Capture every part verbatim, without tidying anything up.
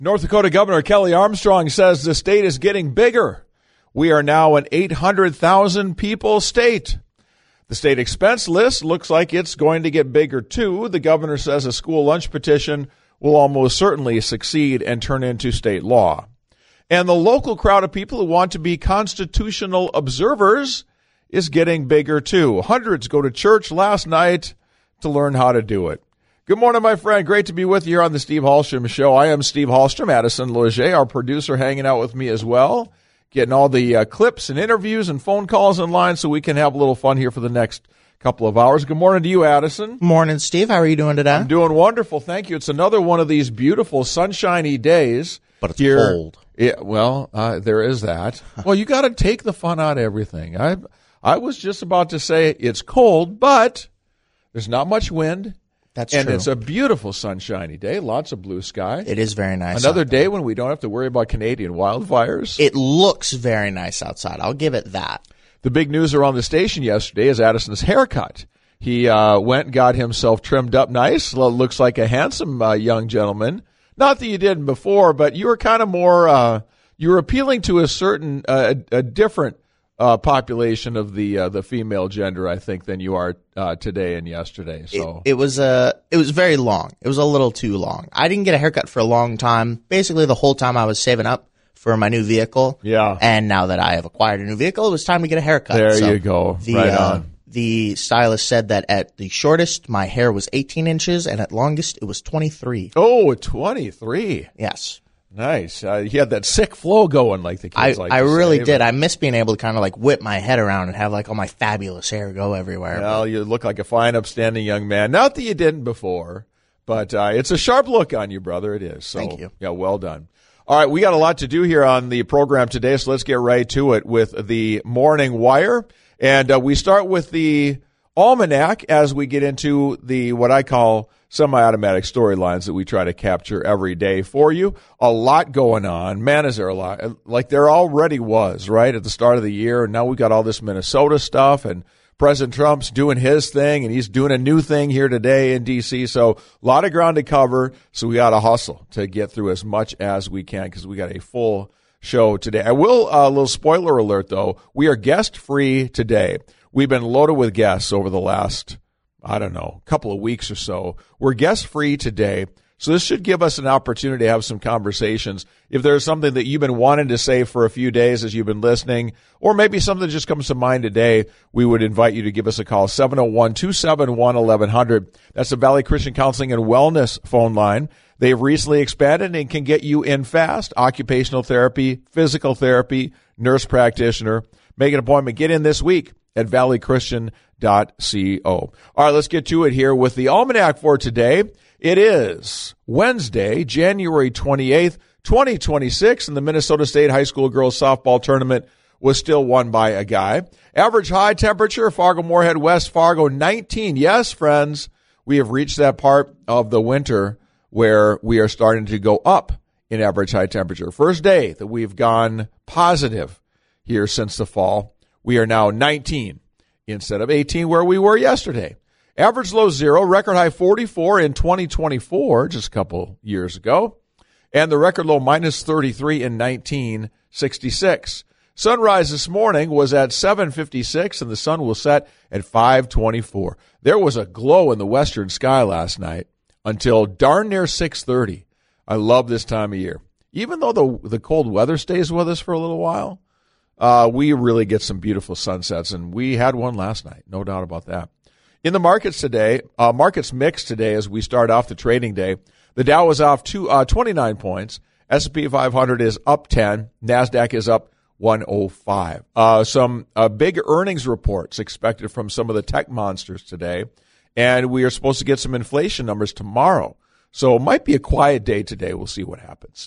North Dakota Governor Kelly Armstrong says the state is getting bigger. We are now an eight hundred thousand people state. The state expense list looks like it's going to get bigger, too. The governor says a school lunch petition will almost certainly succeed and turn into state law. And the local crowd of people who want to be constitutional observers is getting bigger, too. Hundreds go to church last night to learn how to do it. Good morning, my friend. Great to be with you here on the Steve Hallstrom Show. I am Steve Hallstrom. Addison Loger, our producer, hanging out with me as well, getting all the uh, clips and interviews and phone calls in line so we can have a little fun here for the next couple of hours. Good morning to you, Addison. Morning, Steve. How are you doing today? I'm doing wonderful. Thank you. It's another one of these beautiful sunshiny days. But it's here. cold. Yeah, well, uh, there is that. Well, you got to take the fun out of everything. I, I was just about to say it's cold, but there's not much wind. That's and true. It's a beautiful sunshiny day, lots of blue sky. It is very nice. Another day when we don't have to worry about Canadian wildfires. It looks very nice outside. I'll give it that. The big news around the station yesterday is Addison's haircut. He uh, went and got himself trimmed up nice. Looks like a handsome uh, young gentleman. Not that you didn't before, but you were kind of more, uh, you were appealing to a certain, uh, a, a different Uh, population of the uh, the female gender, I think, than you are uh, today and yesterday. So it, it was uh, it was very long. It was a little too long. I didn't get a haircut for a long time. Basically, the whole time I was saving up for my new vehicle. Yeah. And now that I have acquired a new vehicle, it was time to get a haircut. There so you go. The, right uh, on. The stylist said that at the shortest, my hair was eighteen inches, and at longest, it was twenty-three. Oh, twenty-three. Yes. Nice. Uh, he had that sick flow going, like the kids I, like I to really say, did. but- I miss being able to kind of like whip my head around and have like all my fabulous hair go everywhere. Well, you look like a fine, upstanding young man. Not that you didn't before, but uh, it's a sharp look on you, brother. It is. So, Thank you. Yeah, well done. All right, we got a lot to do here on the program today, so let's get right to it with the Morning Wire. And uh, we start with the Almanac as we get into the what I call semi-automatic storylines that we try to capture every day for you. A lot going on. Man, is there a lot. Like there already was, right, at the start of the year. And now we got all this Minnesota stuff, and President Trump's doing his thing, and he's doing a new thing here today in D C. So a lot of ground to cover, so we got to hustle to get through as much as we can because we got a full show today. I will, a uh, little spoiler alert, though. We are guest-free today. We've been loaded with guests over the last I don't know, couple of weeks or so. We're guest-free today, so this should give us an opportunity to have some conversations. If there's something that you've been wanting to say for a few days as you've been listening, or maybe something that just comes to mind today, we would invite you to give us a call, seven oh one, two seven one, eleven hundred. That's the Valley Christian Counseling and Wellness phone line. They've recently expanded and can get you in fast. Occupational therapy, physical therapy, nurse practitioner. Make an appointment. Get in this week at valley christian dot co. All right, let's get to it here with the Almanac for today. It is Wednesday, January twenty-eighth, twenty twenty-six, and the Minnesota State High School Girls Softball Tournament was still won by a guy. Average high temperature, Fargo-Moorhead, West Fargo, nineteen. Yes, friends, we have reached that part of the winter where we are starting to go up in average high temperature. First day that we've gone positive here since the fall. We are now nineteen instead of eighteen where we were yesterday. Average low zero, record high forty-four in twenty twenty-four, just a couple years ago. And the record low minus thirty-three in nineteen sixty-six. Sunrise this morning was at seven fifty-six, and the sun will set at five twenty-four. There was a glow in the western sky last night until darn near six thirty. I love this time of year. Even though the the cold weather stays with us for a little while, Uh, we really get some beautiful sunsets, and we had one last night, no doubt about that. In the markets today, uh, markets mixed today as we start off the trading day. The Dow is off two, uh, twenty-nine points. S and P five hundred is up ten. NASDAQ is up one oh five. Uh, some uh, big earnings reports expected from some of the tech monsters today, and we are supposed to get some inflation numbers tomorrow. So it might be a quiet day today. We'll see what happens.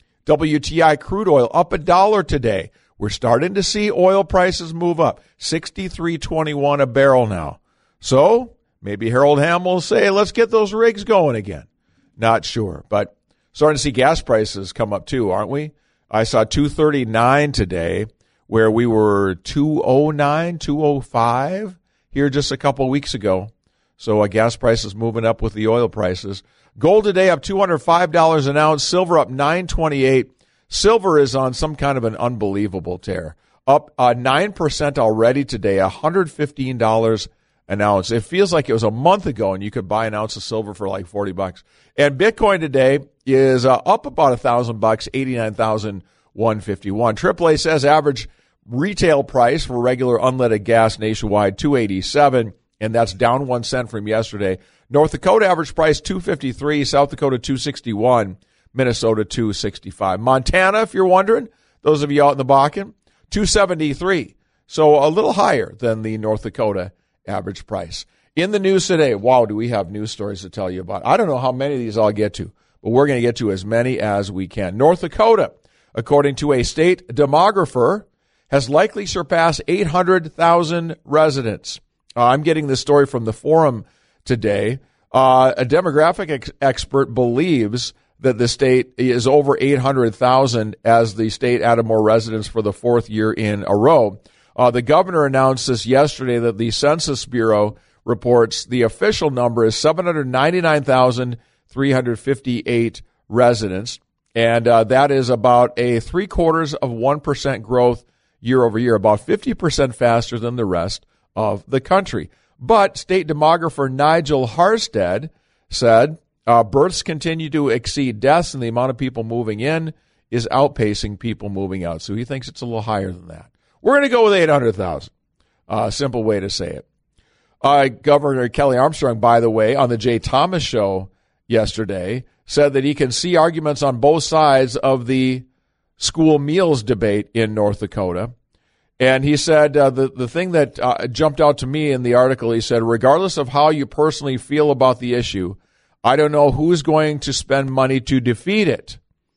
W T I crude oil up a dollar today. We're starting to see oil prices move up, sixty-three twenty-one a barrel now. So maybe Harold Hamm will say, let's get those rigs going again. Not sure, but starting to see gas prices come up too, aren't we? I saw two thirty-nine today, where we were two oh nine, two oh five here just a couple of weeks ago. So uh, gas prices moving up with the oil prices. Gold today up two hundred five dollars an ounce. Silver up nine twenty-eight. Silver is on some kind of an unbelievable tear. Up uh, nine percent already today, one hundred fifteen dollars an ounce. It feels like it was a month ago and you could buy an ounce of silver for like forty bucks. And Bitcoin today is uh, up about one thousand bucks, eighty-nine thousand one hundred fifty-one. triple A says average retail price for regular unleaded gas nationwide, two eighty-seven, and that's down one cent from yesterday. North Dakota average price, two fifty-three. South Dakota, two sixty-one. Minnesota, two sixty-five. Montana, if you're wondering, those of you out in the Bakken, two seventy-three. So a little higher than the North Dakota average price. In the news today, wow, do we have news stories to tell you about. I don't know how many of these I'll get to, but we're going to get to as many as we can. North Dakota, according to a state demographer, has likely surpassed eight hundred thousand residents. Uh, I'm getting this story from the Forum today. Uh, a demographic ex- expert believes that the state is over eight hundred thousand as the state added more residents for the fourth year in a row. Uh, the governor announced this yesterday that the Census Bureau reports the official number is seven hundred ninety-nine thousand three hundred fifty-eight residents, and uh, that is about a three quarters of one percent growth year over year, about fifty percent faster than the rest of the country. But state demographer Nigel Harstead said uh, births continue to exceed deaths, and the amount of people moving in is outpacing people moving out. So he thinks it's a little higher than that. We're going to go with eight hundred thousand. Uh, simple way to say it. Uh, Governor Kelly Armstrong, by the way, on the Jay Thomas show yesterday, said that he can see arguments on both sides of the school meals debate in North Dakota. And he said uh, the, the thing that uh, jumped out to me in the article, he said, regardless of how you personally feel about the issue, I don't know who's going to spend money to defeat it.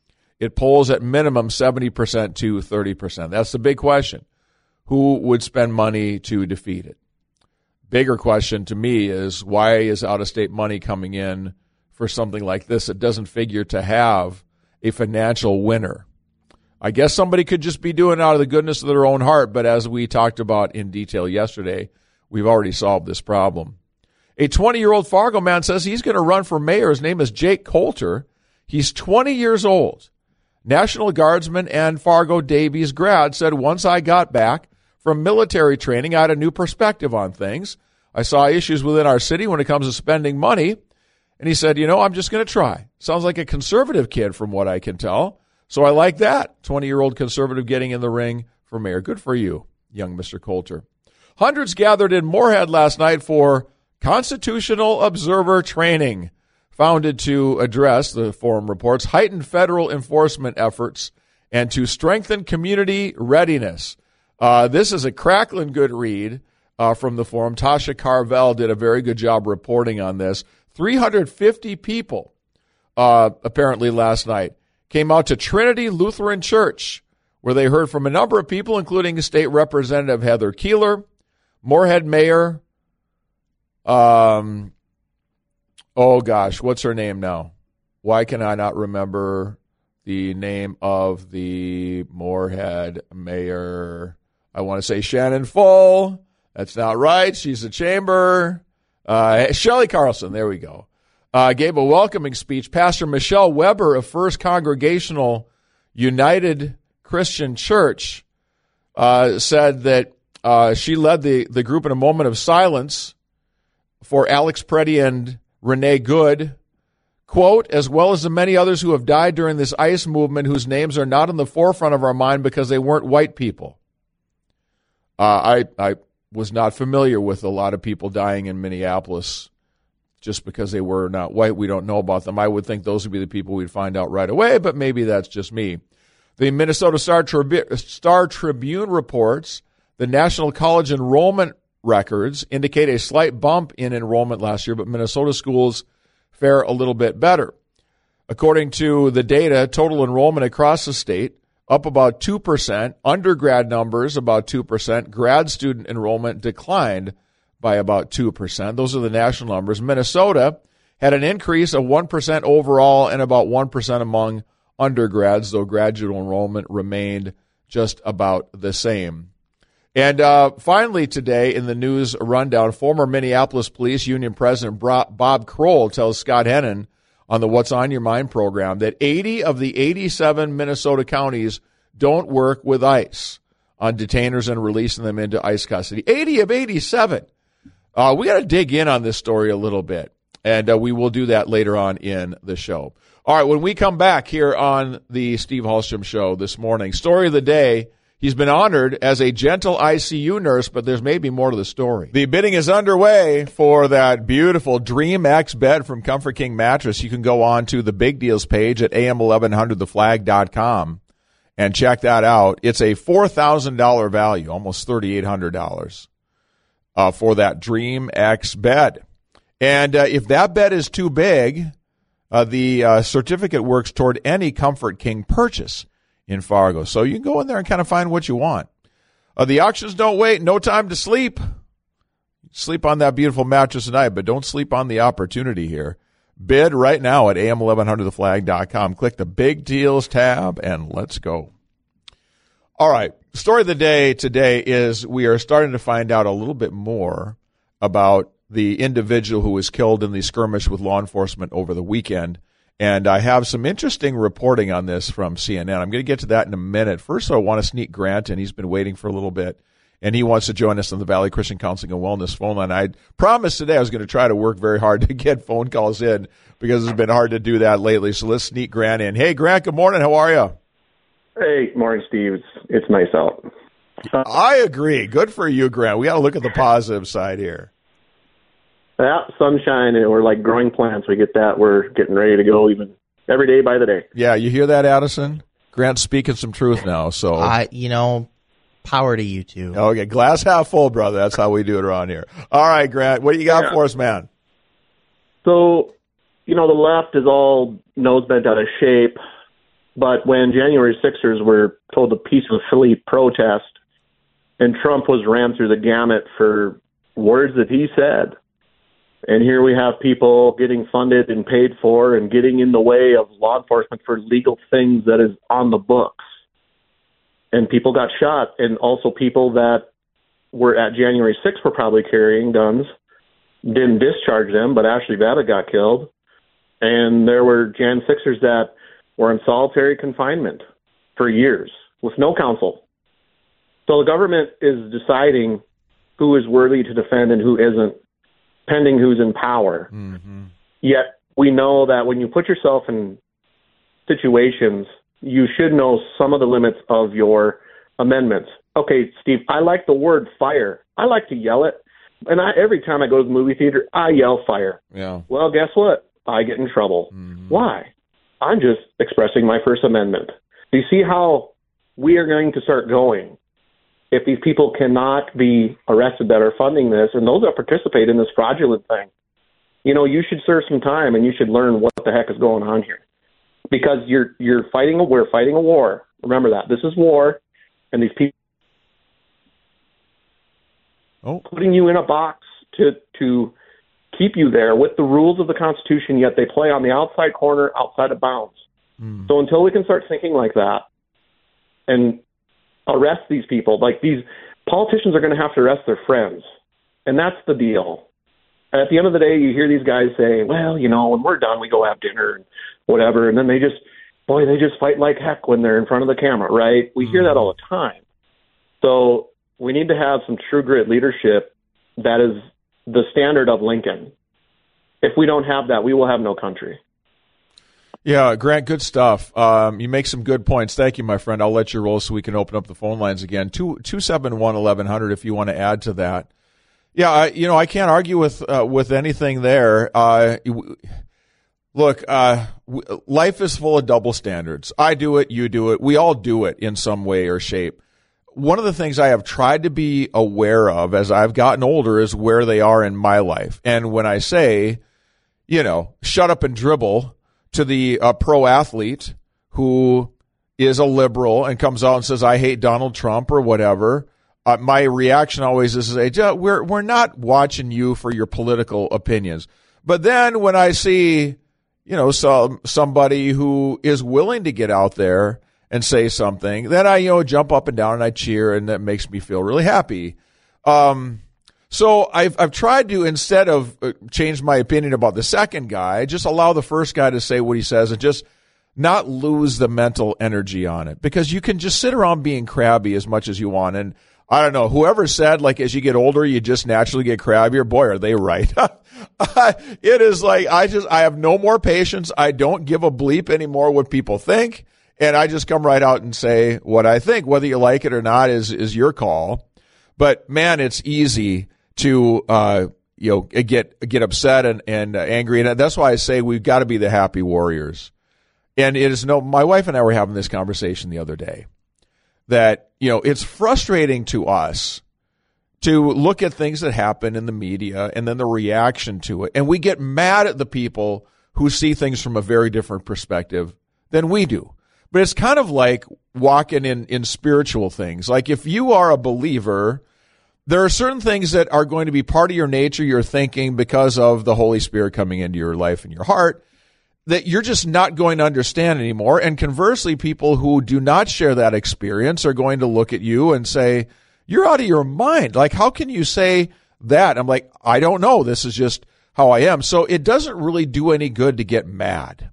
It polls at minimum seventy percent to thirty percent. That's the big question. Who would spend money to defeat it? Bigger question to me is, why is out-of-state money coming in for something like this? It doesn't figure to have a financial winner. I guess somebody could just be doing it out of the goodness of their own heart, but as we talked about in detail yesterday, we've already solved this problem. A twenty-year-old Fargo man says he's going to run for mayor. His name is Jake Coulter. He's twenty years old. National Guardsman and Fargo Davies grad said, once I got back from military training, I had a new perspective on things. I saw issues within our city when it comes to spending money. And he said, you know, I'm just going to try. Sounds like a conservative kid from what I can tell. So I like that. twenty-year-old conservative getting in the ring for mayor. Good for you, young Mister Coulter. Hundreds gathered in Moorhead last night for Constitutional Observer Training, founded to address, the Forum reports, heightened federal enforcement efforts and to strengthen community readiness. Uh, this is a crackling good read uh, from the Forum. Tasha Carvel did a very good job reporting on this. three hundred fifty people, uh, apparently last night, came out to Trinity Lutheran Church, where they heard from a number of people, including State Representative Heather Keeler, Moorhead Mayor, um, oh gosh, what's her name now? Why can I not remember the name of the Moorhead Mayor? I want to say Shannon Full. That's not right. She's a chamber. Uh, Shelley Carlson, there we go. Uh, gave a welcoming speech. Pastor Michelle Weber of First Congregational United Christian Church uh, said that uh, she led the, the group in a moment of silence for Alex Preddy and Renee Good, quote, as well as the many others who have died during this ICE movement whose names are not in the forefront of our mind because they weren't white people. Uh, I, I was not familiar with a lot of people dying in Minneapolis just because they were not white. We don't know about them. I would think those would be the people we'd find out right away, but maybe that's just me. The Minnesota Star, Tribu- Star Tribune reports the National College enrollment records indicate a slight bump in enrollment last year, but Minnesota schools fare a little bit better. According to the data, total enrollment across the state up about two percent, undergrad numbers about two percent, grad student enrollment declined by about two percent. Those are the national numbers. Minnesota had an increase of one percent overall and about one percent among undergrads, though graduate enrollment remained just about the same. And uh, finally today in the news rundown, former Minneapolis Police Union President Bob Kroll tells Scott Hennon on the What's on Your Mind program that eighty of the eighty-seven Minnesota counties don't work with ICE on detainers and releasing them into ICE custody. eighty of eighty-seven. Uh, we got to dig in on this story a little bit, and uh, we will do that later on in the show. All right, when we come back here on the Steve Hallstrom Show this morning, story of the day, he's been honored as a gentle I C U nurse, but there's maybe more to the story. The bidding is underway for that beautiful Dream X bed from Comfort King Mattress. You can go on to the big deals page at A M eleven hundred the flag dot com and check that out. It's a four thousand dollars value, almost three thousand eight hundred dollars uh, for that Dream X bed. And uh, if that bed is too big, uh, the uh, certificate works toward any Comfort King purchase in Fargo. So you can go in there and kind of find what you want. Uh, the auctions don't wait. No time to sleep. Sleep on that beautiful mattress tonight, but don't sleep on the opportunity here. Bid right now at A M eleven hundred the flag dot com. Click the Big Deals tab, and let's go. All right. Story of the day today is we are starting to find out a little bit more about the individual who was killed in the skirmish with law enforcement over the weekend. And I have some interesting reporting on this from C N N. I'm going to get to that in a minute. First, I want to sneak Grant in. He's been waiting for a little bit, and he wants to join us on the Valley Christian Counseling and Wellness phone line. I promised today I was going to try to work very hard to get phone calls in because it's been hard to do that lately. So let's sneak Grant in. Hey, Grant, good morning. How are you? Hey, morning, Steve. It's, it's nice out. I agree. Good for you, Grant. We got to look at the positive side here. Yeah, sunshine, and we're like growing plants. We get that. We're getting ready to go even every day by the day. Yeah, you hear that, Addison? Grant's speaking some truth now. So, I, you know, power to you two. Okay, glass half full, brother. That's how we do it around here. All right, Grant, what do you got yeah. for us, man? So, you know, the left is all nose bent out of shape, but when January sixers were told a peacefully protest, and Trump was ran through the gamut for words that he said. And here we have people getting funded and paid for and getting in the way of law enforcement for legal things that is on the books. And people got shot. And also people that were at January sixth were probably carrying guns, didn't discharge them, but Ashley Babbitt got killed. And there were Jan sixers that were in solitary confinement for years with no counsel. So the government is deciding who is worthy to defend and who isn't, pending who's in power. Mm-hmm. Yet we know that when you put yourself in situations, you should know some of the limits of your amendments. Okay, Steve, I like the word fire. I like to yell it. And I, every time I go to the movie theater, I yell fire. Yeah. Well, guess what? I get in trouble. Mm-hmm. Why? I'm just expressing my First Amendment. Do you see how we are going to start going? If these people cannot be arrested that are funding this, and those that participate in this fraudulent thing, you know, you should serve some time and you should learn what the heck is going on here. Because you're you're fighting a we're fighting a war. Remember that. This is war, and these people oh. putting you in a box to to keep you there with the rules of the Constitution, yet they play on the outside corner, outside of bounds. Mm. So until we can start thinking like that and arrest these people. Like, these politicians are going to have to arrest their friends. And that's the deal. And at the end of the day, you hear these guys say, well, you know, when we're done, we go have dinner and whatever. And then they just, boy, they just fight like heck when they're in front of the camera, right? We hear that all the time. So we need to have some true grit leadership that is the standard of Lincoln. If we don't have that, we will have no country. Yeah, Grant, good stuff. Um, you make some good points. Thank you, my friend. I'll let you roll so we can open up the phone lines again. two two seven one eleven hundred if you want to add to that. Yeah, I, you know, I can't argue with uh, with anything there. Uh, look, uh, w- life is full of double standards. I do it, you do it. We all do it in some way or shape. One of the things I have tried to be aware of as I've gotten older is where they are in my life. And when I say, you know, shut up and dribble to the uh, pro athlete who is a liberal and comes out and says, I hate Donald Trump or whatever, uh, my reaction always is to say, we're, we're not watching you for your political opinions. But then when I see, you know, some, somebody who is willing to get out there and say something, then I, you know, jump up and down and I cheer, and that makes me feel really happy. Um, So I've I've tried to, instead of uh, change my opinion about the second guy, just allow the first guy to say what he says and just not lose the mental energy on it, because you can just sit around being crabby as much as you want. And I don't know, whoever said, like, as you get older, you just naturally get crabbier. Boy, are they right. It is like, I just, I have no more patience. I don't give a bleep anymore what people think. And I just come right out and say what I think. Whether you like it or not is, is your call. But man, it's easy to, uh, you know, get, get upset and, and uh, angry. And that's why I say we've got to be the happy warriors. And it is no, my wife and I were having this conversation the other day that, you know, it's frustrating to us to look at things that happen in the media and then the reaction to it. And we get mad at the people who see things from a very different perspective than we do. But it's kind of like walking in, in spiritual things. Like if you are a believer, there are certain things that are going to be part of your nature, your thinking, because of the Holy Spirit coming into your life and your heart, that you're just not going to understand anymore. And conversely, people who do not share that experience are going to look at you and say, you're out of your mind. Like, how can you say that? I'm like, I don't know. This is just how I am. So it doesn't really do any good to get mad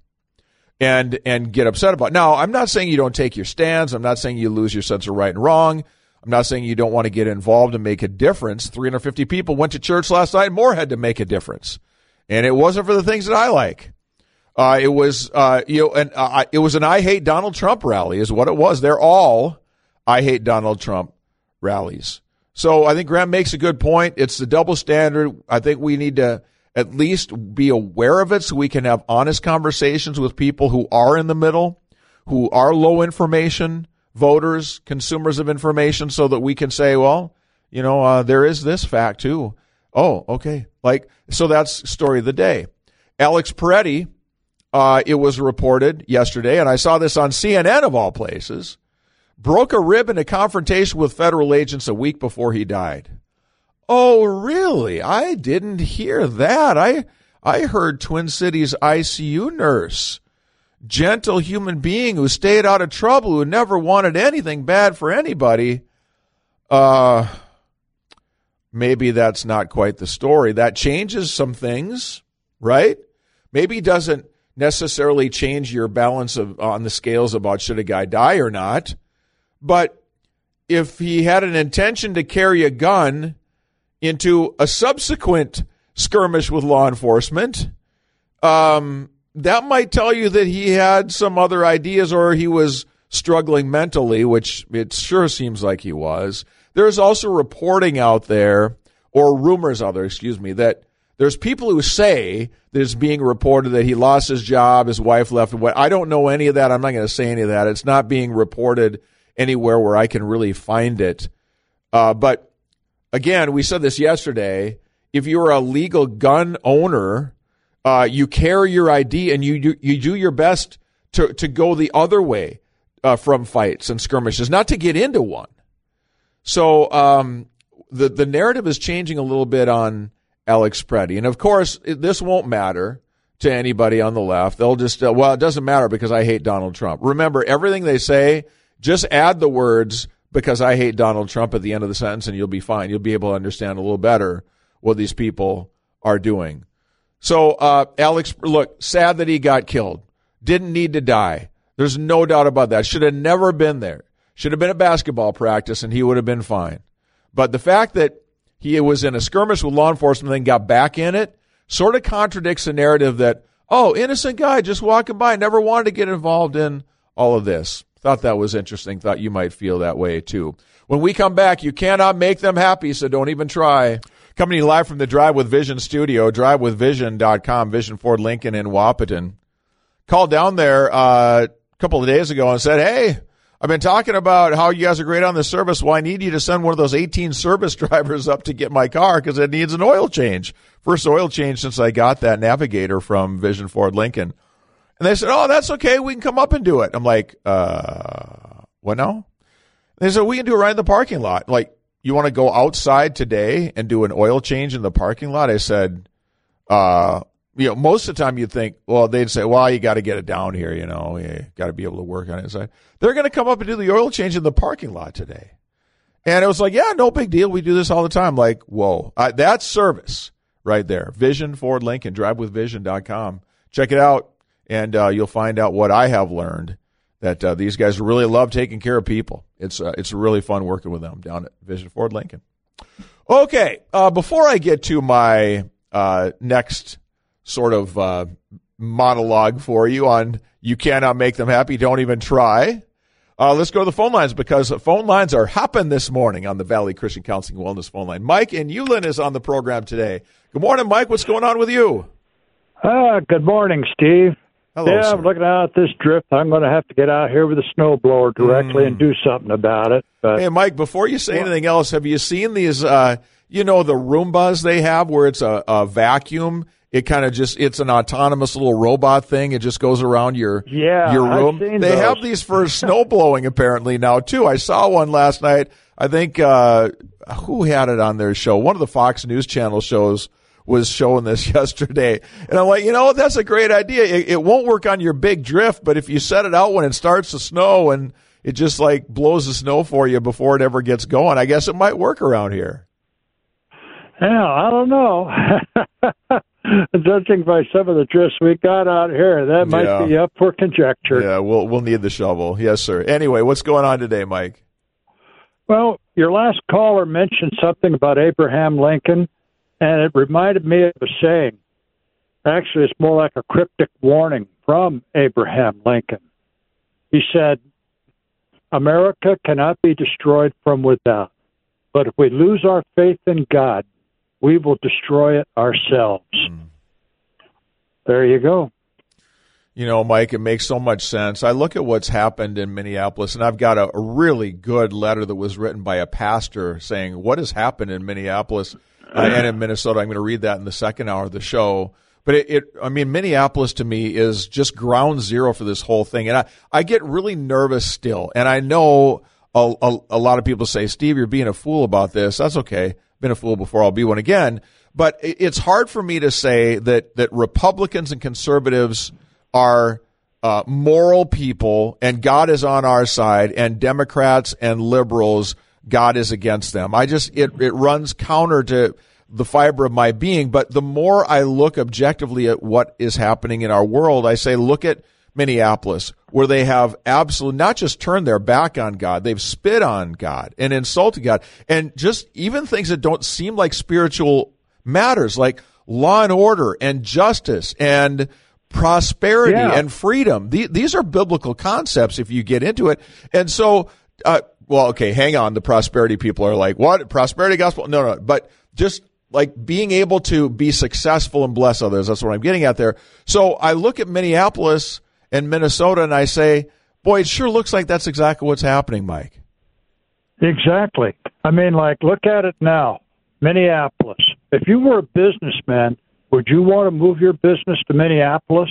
and and get upset about it. Now, I'm not saying you don't take your stands. I'm not saying you lose your sense of right and wrong. I'm not saying you don't want to get involved and make a difference. three hundred fifty people went to church last night. More had to make a difference. And it wasn't for the things that I like. Uh, it was, uh, you know, and uh, it was an I hate Donald Trump rally is what it was. They're all I hate Donald Trump rallies. So I think Graham makes a good point. It's the double standard. I think we need to at least be aware of it so we can have honest conversations with people who are in the middle, who are low information voters, consumers of information, so that we can say, well, you know, uh, there is this fact too. Oh, okay. Like, so that's story of the day. Alex Peretti, Uh, it was reported yesterday, and I saw this on C N N of all places, broke a rib in a confrontation with federal agents a week before he died. Oh, really? I didn't hear that. I I heard Twin Cities I C U nurse, gentle human being who stayed out of trouble, who never wanted anything bad for anybody. Uh, maybe that's not quite the story. That changes some things, right? Maybe it doesn't necessarily change your balance of on the scales about should a guy die or not. But if he had an intention to carry a gun into a subsequent skirmish with law enforcement, um, that might tell you that he had some other ideas or he was struggling mentally, which it sure seems like he was. There's also reporting out there, or rumors out there, excuse me, that there's people who say that it's being reported that he lost his job, his wife left him. I don't know any of that. I'm not going to say any of that. It's not being reported anywhere where I can really find it. Uh, but again, we said this yesterday. If you're a legal gun owner, uh, you carry your I D and you do, you do your best to, to go the other way uh, from fights and skirmishes, not to get into one. So um, the the narrative is changing a little bit on Alex Peretti. And of course, this won't matter to anybody on the left. They'll just, uh, well, it doesn't matter because I hate Donald Trump. Remember, everything they say, just add the words because I hate Donald Trump at the end of the sentence and you'll be fine. You'll be able to understand a little better what these people are doing. So, uh, Alex, look, sad that he got killed. Didn't need to die. There's no doubt about that. Should have never been there. Should have been at basketball practice and he would have been fine. But the fact that he was in a skirmish with law enforcement and then got back in it sort of contradicts the narrative that, oh, innocent guy just walking by, never wanted to get involved in all of this. Thought that was interesting. Thought you might feel that way too. When we come back, you cannot make them happy, so don't even try. Coming to you live from the Drive with Vision studio, drive with vision dot com, Vision Ford Lincoln in Wahpeton. Called down there uh, a couple of days ago and said, hey, I've been talking about how you guys are great on the service. Well, I need you to send one of those eighteen service drivers up to get my car because it needs an oil change. First oil change since I got that Navigator from Vision Ford Lincoln. And they said, oh, that's okay. We can come up and do it. I'm like, uh, what now? And they said, we can do it right in the parking lot. Like, you want to go outside today and do an oil change in the parking lot? I said, uh, you know, most of the time you'd think, well, they'd say, well, you got to get it down here, you know, you got to be able to work on it inside. They're going to come up and do the oil change in the parking lot today. And it was like, yeah, no big deal. We do this all the time. Like, whoa, uh, that's service right there. Vision Ford Lincoln, drive with vision dot com. Check it out, and uh, you'll find out what I have learned, that uh, these guys really love taking care of people. It's uh, it's really fun working with them down at Vision Ford Lincoln. Okay, uh, before I get to my uh, next sort of uh, monologue for you on you cannot make them happy, don't even try, uh, let's go to the phone lines, because the phone lines are hopping this morning on the Valley Christian Counseling Wellness phone line. Mike in Ulen is on the program today. Good morning, Mike. What's going on with you? Uh, good morning, Steve. Hello, yeah, sir. I'm looking out at this drift. I'm going to have to get out here with a snowblower directly mm. and do something about it. But, hey, Mike, before you say anything else, have you seen these, uh, you know, the Roombas they have where it's a, a vacuum? It kind of just, it's an autonomous little robot thing. It just goes around your, yeah, your room. I've seen they those. have these for snow blowing apparently now, too. I saw one last night. I think, uh, who had it on their show? One of the Fox News Channel shows was showing this yesterday. And I'm like, you know, that's a great idea. It, it won't work on your big drift, but if you set it out when it starts to snow and it just like blows the snow for you before it ever gets going, I guess it might work around here. Yeah, I don't know. Judging by some of the drifts we got out here, that might yeah. be up for conjecture. Yeah, we'll we'll need the shovel. Yes, sir. Anyway, what's going on today, Mike? Well, your last caller mentioned something about Abraham Lincoln, and it reminded me of a saying. Actually, it's more like a cryptic warning from Abraham Lincoln. He said, America cannot be destroyed from without, but if we lose our faith in God, we will destroy it ourselves. Mm. There you go. You know, Mike, it makes so much sense. I look at what's happened in Minneapolis, and I've got a, a really good letter that was written by a pastor saying what has happened in Minneapolis uh, and in Minnesota. I'm going to read that in the second hour of the show. But it, it, I mean, Minneapolis to me is just ground zero for this whole thing. And I, I get really nervous still. And I know a, a, a lot of people say, Steve, you're being a fool about this. That's okay. Been a fool before, I'll be one again. But it's hard for me to say that that Republicans and conservatives are uh, moral people and God is on our side, and Democrats and liberals, God is against them. I just it it runs counter to the fiber of my being. But the more I look objectively at what is happening in our world, I say, look at Minneapolis, where they have absolutely not just turned their back on God, they've spit on God and insulted God, and just even things that don't seem like spiritual matters, like law and order and justice and prosperity yeah. and freedom. These are biblical concepts if you get into it. And so, uh, well, okay, hang on. The prosperity people are like, what? Prosperity gospel? No, no. But just like being able to be successful and bless others. That's what I'm getting at there. So I look at Minneapolis and Minnesota, and I say, boy, it sure looks like that's exactly what's happening, Mike. Exactly. I mean, like, look at it now. Minneapolis. If you were a businessman, would you want to move your business to Minneapolis?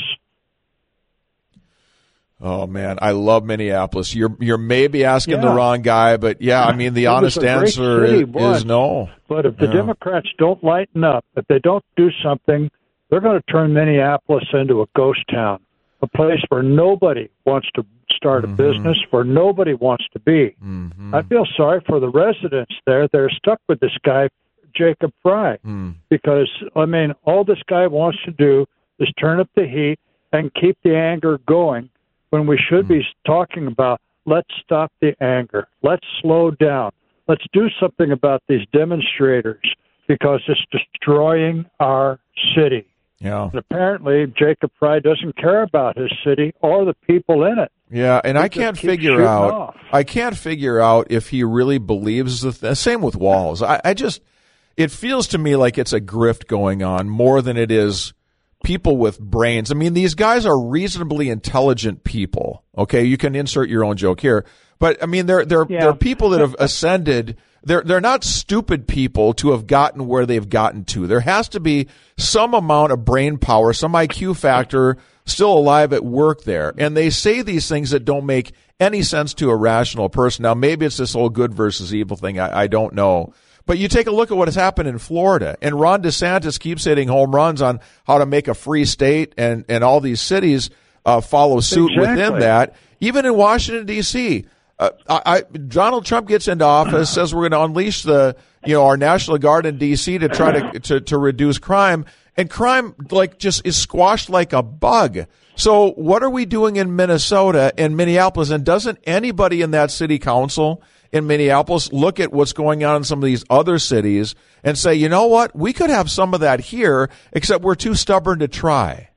Oh, man, I love Minneapolis. You're you're maybe asking yeah. the wrong guy, but, yeah, I mean, the it honest answer is, is no. But if the yeah. Democrats don't lighten up, if they don't do something, they're going to turn Minneapolis into a ghost town. A place where nobody wants to start a mm-hmm. business, where nobody wants to be. Mm-hmm. I feel sorry for the residents there. They're stuck with this guy, Jacob Fry, mm. because, I mean, all this guy wants to do is turn up the heat and keep the anger going when we should mm. be talking about let's stop the anger. Let's slow down. Let's do something about these demonstrators because it's destroying our city. Yeah. And apparently, Jacob Fry doesn't care about his city or the people in it. Yeah, and he I can't figure out. Off. I can't figure out if he really believes the th- same with Walz. I, I just, it feels to me like it's a grift going on more than it is people with brains. I mean, these guys are reasonably intelligent people. Okay, you can insert your own joke here, but I mean, they're they're yeah. they're people that have ascended. They're they're not stupid people to have gotten where they've gotten to. There has to be some amount of brain power, some I Q factor still alive at work there. And they say these things that don't make any sense to a rational person. Now, maybe it's this whole good versus evil thing. I, I don't know. But you take a look at what has happened in Florida, and Ron DeSantis keeps hitting home runs on how to make a free state, and, and all these cities uh, follow suit exactly. within that. Even in Washington, D C, uh, I, I, Donald Trump gets into office, says we're going to unleash the, you know, our National Guard in D C to try to, to, to reduce crime. And crime, like, just is squashed like a bug. So what are we doing in Minnesota and Minneapolis? And doesn't anybody in that city council in Minneapolis look at what's going on in some of these other cities and say, you know what, we could have some of that here, except we're too stubborn to try?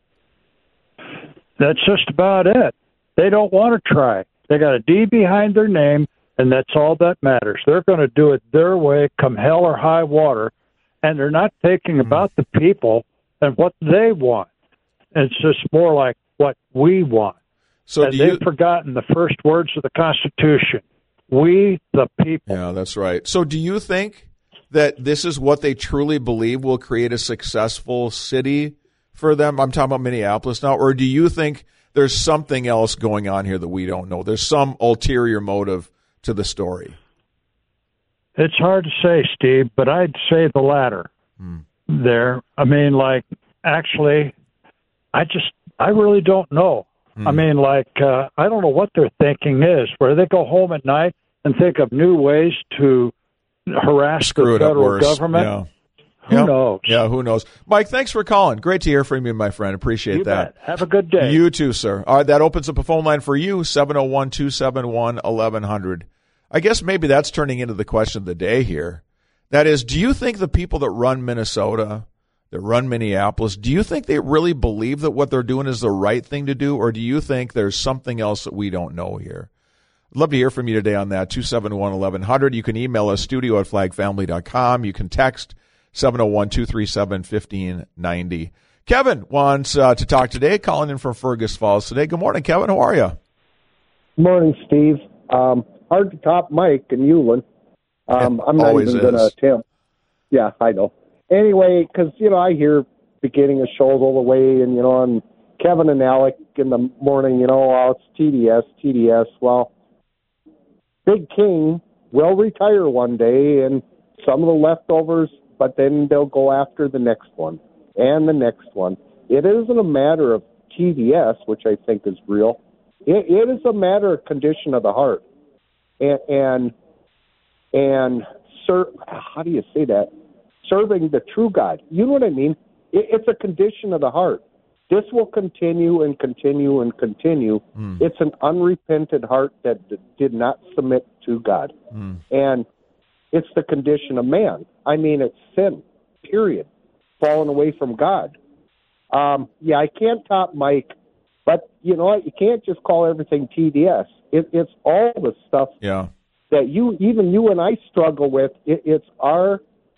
That's just about it. They don't want to try. They got a D behind their name, and that's all that matters. They're going to do it their way, come hell or high water, and they're not thinking about the people and what they want. It's just more like what we want. So and do they've you, forgotten the first words of the Constitution. We, the people. Yeah, that's right. So do you think that this is what they truly believe will create a successful city for them? I'm talking about Minneapolis now. Or do you think there's something else going on here that we don't know? There's some ulterior motive to the story. It's hard to say, Steve, but I'd say the latter hmm. there. I mean, like, actually, I just, I really don't know. Hmm. I mean, like, uh, I don't know what their thinking is, where they go home at night and think of new ways to harass Screw the federal worse. government. Yeah. Who yep. knows? Yeah, who knows? Mike, thanks for calling. Great to hear from you, my friend. Appreciate you that. Bet. Have a good day. You too, sir. All right, that opens up a phone line for you, seven oh one, two seven one, eleven hundred. I guess maybe that's turning into the question of the day here. That is, do you think the people that run Minnesota, that run Minneapolis, do you think they really believe that what they're doing is the right thing to do, or do you think there's something else that we don't know here? I'd love to hear from you today on that, two seven one, eleven hundred. You can email us, studio at flag family dot com. You can text seven oh one, two three seven, one five nine oh. Kevin wants uh, to talk today, calling in from Fergus Falls today. Good morning, Kevin. How are you? Good morning, Steve. Um, hard to top Mike and Euland. Um, I'm not Always even going to attempt. Yeah, I know. Anyway, because, you know, I hear beginning of shows all the way, and, you know, and Kevin and Alec in the morning, you know, oh, it's T D S, T D S. Well, Big King will retire one day, and some of the leftovers, but then they'll go after the next one and the next one. It isn't a matter of T D S, which I think is real. It, it is a matter of condition of the heart. And, and, and sir, how do you say that? Serving the true God. You know what I mean? It, it's a condition of the heart. This will continue and continue and continue. Mm. It's an unrepentant heart that d- did not submit to God. Mm. And it's the condition of man. I mean, it's sin, period. Falling away from God. Um, yeah, I can't top Mike, but you know what? You can't just call everything T D S. It, it's all the stuff yeah. that you, even you and I struggle with. It, it's our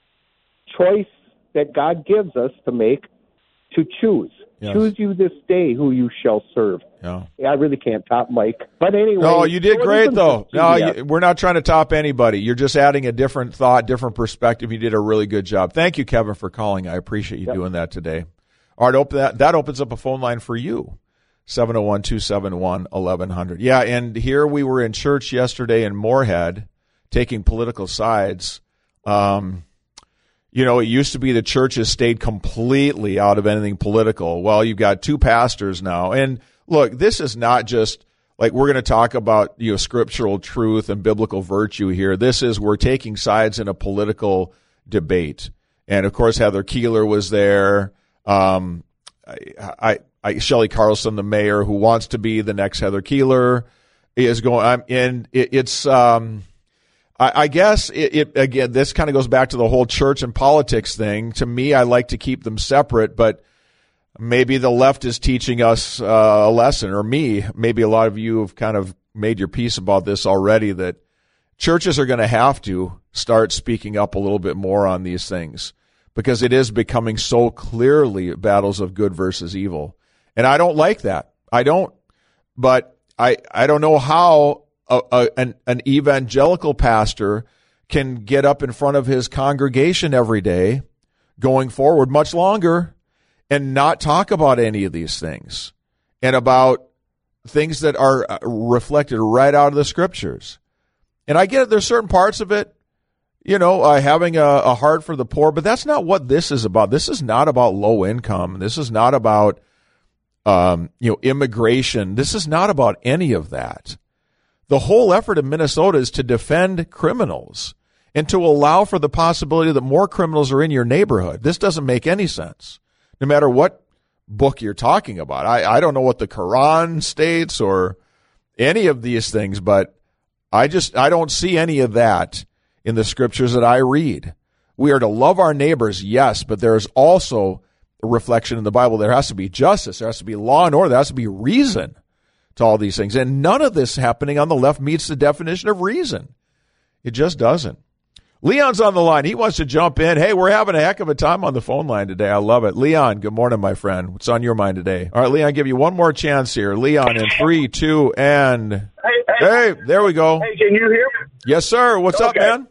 choice that God gives us to make to choose. Yes. Choose you this day who you shall serve. Yeah. yeah, I really can't top Mike. But anyway. No, you did so great, though. No, yeah. you, we're not trying to top anybody. You're just adding a different thought, different perspective. You did a really good job. Thank you, Kevin, for calling. I appreciate you yep. doing that today. All right, open that, that opens up a phone line for you, seven oh one, two seven one, eleven hundred. Yeah, and here we were in church yesterday in Moorhead taking political sides. Um You know, it used to be the churches stayed completely out of anything political. Well, you've got two pastors now. And look, this is not just like we're going to talk about, you know, scriptural truth and biblical virtue here. This is we're taking sides in a political debate. And, of course, Heather Keeler was there. Um, I, I, I Shelley Carlson, the mayor, who wants to be the next Heather Keeler, is going. I'm, and it, it's um. I guess it, it again, this kind of goes back to the whole church and politics thing. To me, I like to keep them separate, but maybe the left is teaching us uh, a lesson, or me. Maybe a lot of you have kind of made your peace about this already, that churches are going to have to start speaking up a little bit more on these things because it is becoming so clearly battles of good versus evil. And I don't like that. I don't, but I, I don't know how A, a, an, an evangelical pastor can get up in front of his congregation every day going forward much longer and not talk about any of these things and about things that are reflected right out of the scriptures. And I get it. There's certain parts of it, you know, uh, having a, a heart for the poor, but that's not what this is about. This is not about low income. This is not about, um, you know, immigration. This is not about any of that. The whole effort of Minnesota is to defend criminals and to allow for the possibility that more criminals are in your neighborhood. This doesn't make any sense, no matter what book you're talking about. I, I don't know what the Quran states or any of these things, but I just I don't see any of that in the scriptures that I read. We are to love our neighbors, yes, but there is also a reflection in the Bible. There has to be justice. There has to be law and order. There has to be reason to all these things. And none of this happening on the left meets the definition of reason. It just doesn't. Leon's on the line. He wants to jump in. Hey, we're having a heck of a time on the phone line today. I love it. Leon, good morning, my friend. What's on your mind today? All right, Leon, give you one more chance here. Leon in three, two, and... Hey, hey, hey there we go. Hey, can you hear me? Yes, sir. What's okay. up, man?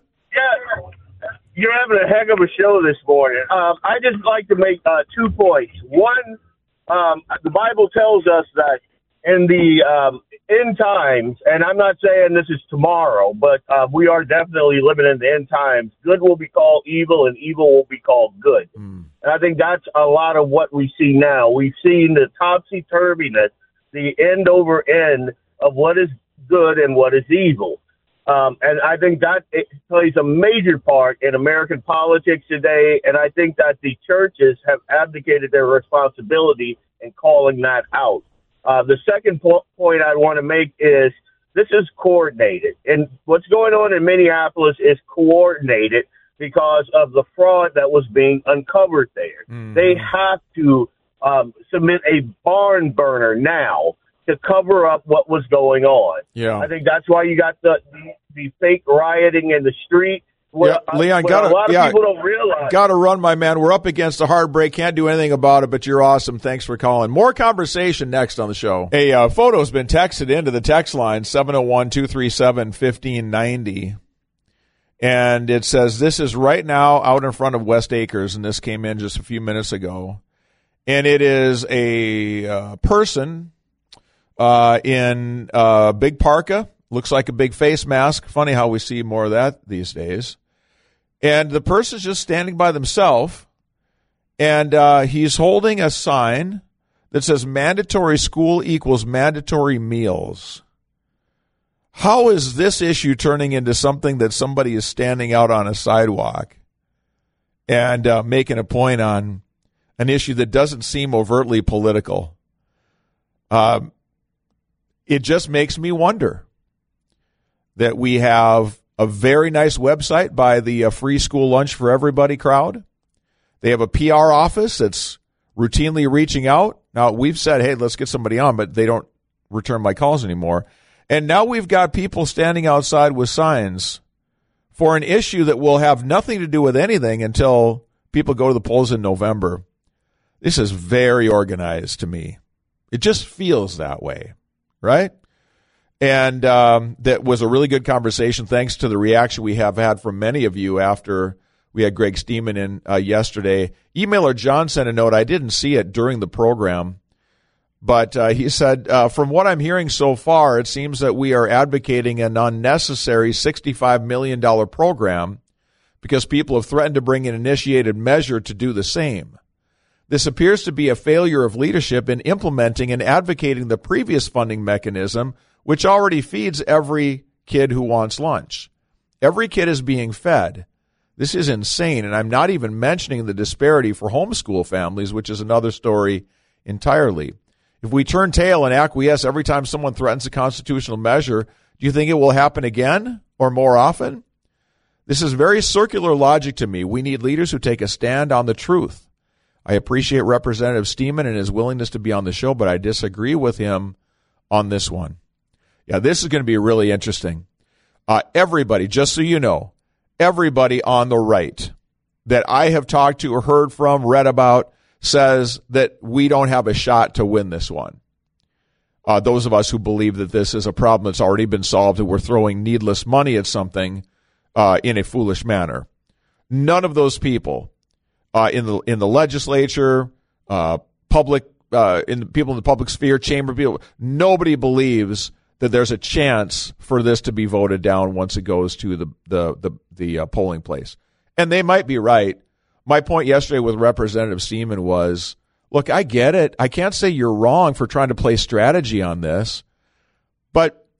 Yeah, you're having a heck of a show this morning. Um, I just like to make uh, two points. One, um, the Bible tells us that in the um, end times, and I'm not saying this is tomorrow, but uh, we are definitely living in the end times, good will be called evil and evil will be called good. Mm. And I think that's a lot of what we see now. We've seen the topsy-turviness, the end over end of what is good and what is evil. Um, and I think that it plays a major part in American politics today, and I think that the churches have abdicated their responsibility in calling that out. Uh, the second po- point I want to make is this is coordinated. And what's going on in Minneapolis is coordinated because of the fraud that was being uncovered there. Mm. They have to um, submit a barn burner now to cover up what was going on. Yeah. I think that's why you got the, the, the fake rioting in the street. Where, yeah, Leon, got a lot of yeah, people don't realize. Got to run, my man. We're up against a hard break. Can't do anything about it, but you're awesome. Thanks for calling. More conversation next on the show. A uh, photo's been texted into the text line, seven oh one, two three seven, one five nine oh. And it says, this is right now out in front of West Acres, and this came in just a few minutes ago. And it is a uh, person uh, in a uh, big parka. Looks like a big face mask. Funny how we see more of that these days. And the person's just standing by themselves, and uh, he's holding a sign that says mandatory school equals mandatory meals. How is this issue turning into something that somebody is standing out on a sidewalk and uh, making a point on an issue that doesn't seem overtly political? Um, it just makes me wonder that we have a very nice website by the uh, Free School Lunch for Everybody crowd. They have a P R office that's routinely reaching out. Now, we've said, hey, let's get somebody on, but they don't return my calls anymore. And now we've got people standing outside with signs for an issue that will have nothing to do with anything until people go to the polls in November. This is very organized to me. It just feels that way, right? And um, that was a really good conversation, thanks to the reaction we have had from many of you after we had Greg Steeman in uh, yesterday. Emailer John sent a note. I didn't see it during the program, but uh, he said, uh, from what I'm hearing so far, it seems that we are advocating an unnecessary sixty-five million dollars program because people have threatened to bring an initiated measure to do the same. This appears to be a failure of leadership in implementing and advocating the previous funding mechanism, which already feeds every kid who wants lunch. Every kid is being fed. This is insane, and I'm not even mentioning the disparity for homeschool families, which is another story entirely. If we turn tail and acquiesce every time someone threatens a constitutional measure, do you think it will happen again or more often? This is very circular logic to me. We need leaders who take a stand on the truth. I appreciate Representative Steeman and his willingness to be on the show, but I disagree with him on this one. Yeah, this is going to be really interesting. Uh, everybody, just so you know, everybody on the right that I have talked to or heard from, read about, says that we don't have a shot to win this one. Uh, those of us who believe that this is a problem that's already been solved and we're throwing needless money at something uh, in a foolish manner. None of those people uh, in the in the legislature, uh, public, uh, in the people in the public sphere, chamber people, nobody believes that there's a chance for this to be voted down once it goes to the the the, the uh, polling place. And they might be right. My point yesterday with Representative Steeman was, look, I get it. I can't say you're wrong for trying to play strategy on this, but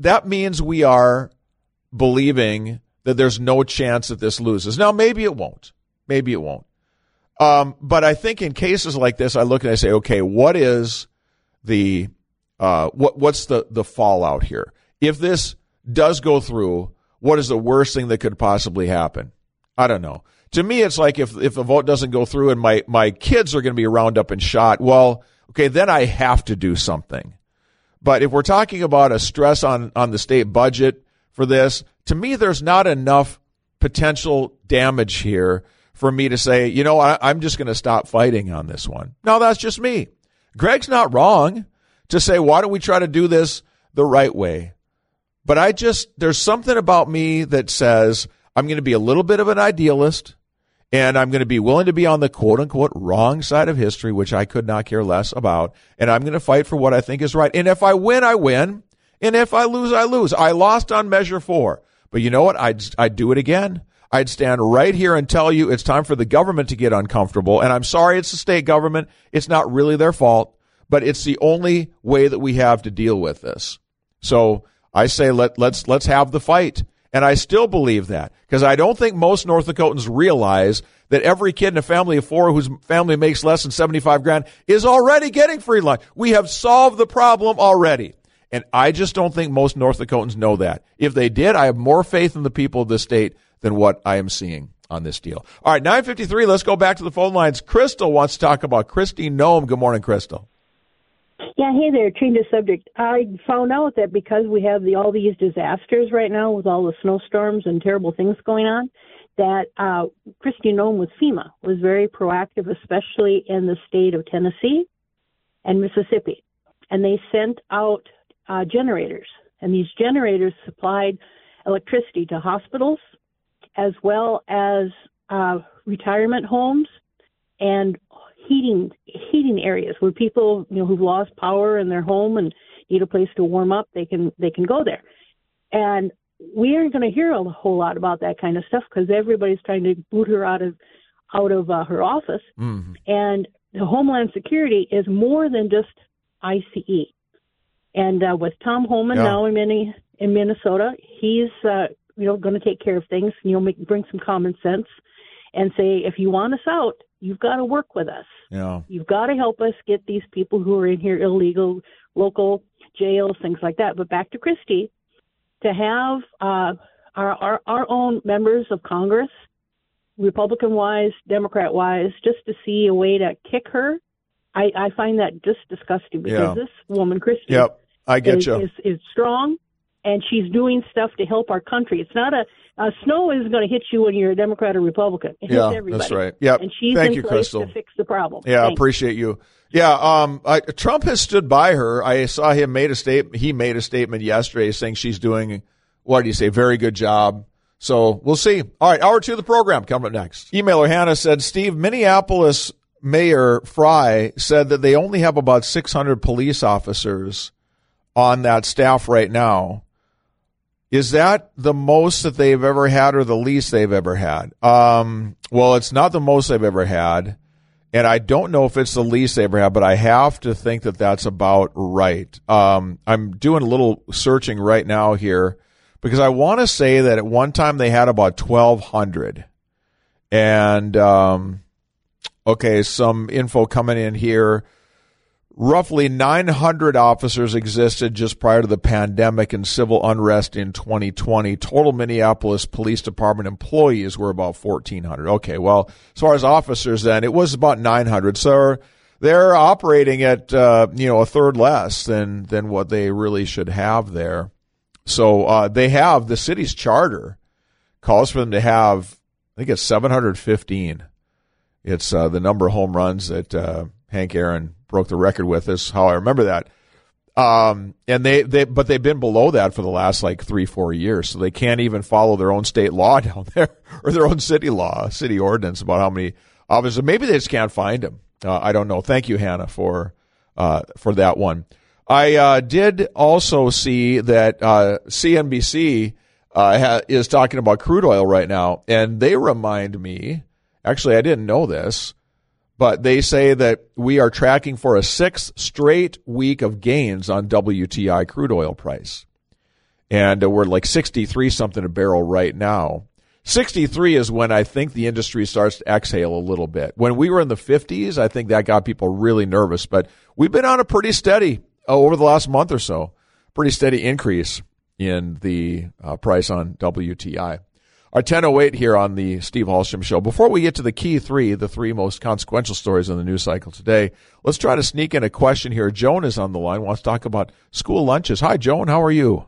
that means we are believing that there's no chance that this loses. Now, maybe it won't. Maybe it won't. Um, but I think in cases like this, I look and I say, okay, what is the uh, what what's the the fallout here? If this does go through, what is the worst thing that could possibly happen? I don't know. To me, it's like if if a vote doesn't go through and my my kids are going to be rounded up and shot, well, okay, then I have to do something. But if we're talking about a stress on on the state budget for this, to me, there's not enough potential damage here for me to say, you know, I, I'm just going to stop fighting on this one. No, that's just me. Greg's not wrong to say, why don't we try to do this the right way? But I just, there's something about me that says I'm going to be a little bit of an idealist, and I'm going to be willing to be on the quote-unquote wrong side of history, which I could not care less about, and I'm going to fight for what I think is right. And if I win, I win, and if I lose, I lose. I lost on Measure four. But you know what? I'd, I'd do it again. I'd stand right here and tell you it's time for the government to get uncomfortable. And I'm sorry it's the state government. It's not really their fault, but it's the only way that we have to deal with this. So I say let, let's let's have the fight. And I still believe that because I don't think most North Dakotans realize that every kid in a family of four whose family makes less than seventy-five grand is already getting free lunch. We have solved the problem already. And I just don't think most North Dakotans know that. If they did, I have more faith in the people of this state than what I am seeing on this deal. All right, nine fifty-three, let's go back to the phone lines. Crystal wants to talk about Kristi Noem. Good morning, Crystal. Yeah, hey there, change the subject. I found out that because we have the, all these disasters right now with all the snowstorms and terrible things going on, that uh, Kristi Noem with FEMA was very proactive, especially in the state of Tennessee and Mississippi. And they sent out uh, generators, and these generators supplied electricity to hospitals as well as uh, retirement homes and heating heating areas where people, you know, who've lost power in their home and need a place to warm up, they can they can go there. And we aren't going to hear a whole lot about that kind of stuff because everybody's trying to boot her out of out of uh, her office. Mm-hmm. And the Homeland Security is more than just I C E. And uh, with Tom Homan yeah. now in, Mini, in Minnesota, he's uh, you know going to take care of things. You know, make, bring some common sense and say, if you want us out, you've got to work with us. Yeah. You've got to help us get these people who are in here illegal, local jails, things like that. But back to Kristi, to have uh, our, our our own members of Congress, Republican-wise, Democrat-wise, just to see a way to kick her, I, I find that just disgusting because yeah. this woman, Kristi, yep, I get is, you. Is, is strong, and she's doing stuff to help our country. It's not a Uh, snow is going to hit you when you're a Democrat or Republican. It yeah, hits everybody. That's right. Yep. And she's Thank in you, place Crystal. to fix the problem. Yeah, Thanks. appreciate you. Yeah, um, I, Trump has stood by her. I saw him made a statement. He made a statement yesterday saying she's doing, what do you say, very good job. So we'll see. All right, hour two of the program coming up next. Emailer Hannah said, Steve, Minneapolis Mayor Fry said that they only have about six hundred police officers on that staff right now. Is that the most that they've ever had or the least they've ever had? Um, well, it's not the most they've ever had, and I don't know if it's the least they ever had, but I have to think that that's about right. Um, I'm doing a little searching right now here because I want to say that at one time they had about twelve hundred. And, um, okay, some info coming in here. Roughly nine hundred officers existed just prior to the pandemic and civil unrest in twenty twenty. Total Minneapolis Police Department employees were about fourteen hundred. Okay, well, as far as officers then, it was about nine hundred. So they're operating at, uh, you know, a third less than, than what they really should have there. So uh, they have, the city's charter calls for them to have, I think it's seven hundred fifteen. It's uh, the number of home runs that uh, Hank Aaron broke the record with, is how I remember that. Um, and they, they, but they've been below that for the last like three, four years. So they can't even follow their own state law down there or their own city law, city ordinance about how many officers. Maybe they just can't find them. Uh, I don't know. Thank you, Hannah, for, uh, for that one. I, uh, did also see that, uh, C N B C, uh, ha- is talking about crude oil right now. And they remind me, actually, I didn't know this, but they say that we are tracking for a sixth straight week of gains on W T I crude oil price. and uh, we're like sixty-three something a barrel right now. sixty-three is when I think the industry starts to exhale a little bit. When we were in the fifties, I think that got people really nervous. But we've been on a pretty steady, uh, over the last month or so, pretty steady increase in the uh, price on W T I. Our ten oh eight here on the Steve Hallstrom Show. Before we get to the key three, the three most consequential stories in the news cycle today, let's try to sneak in a question here. Joan is on the line, wants to talk about school lunches. Hi, Joan. How are you?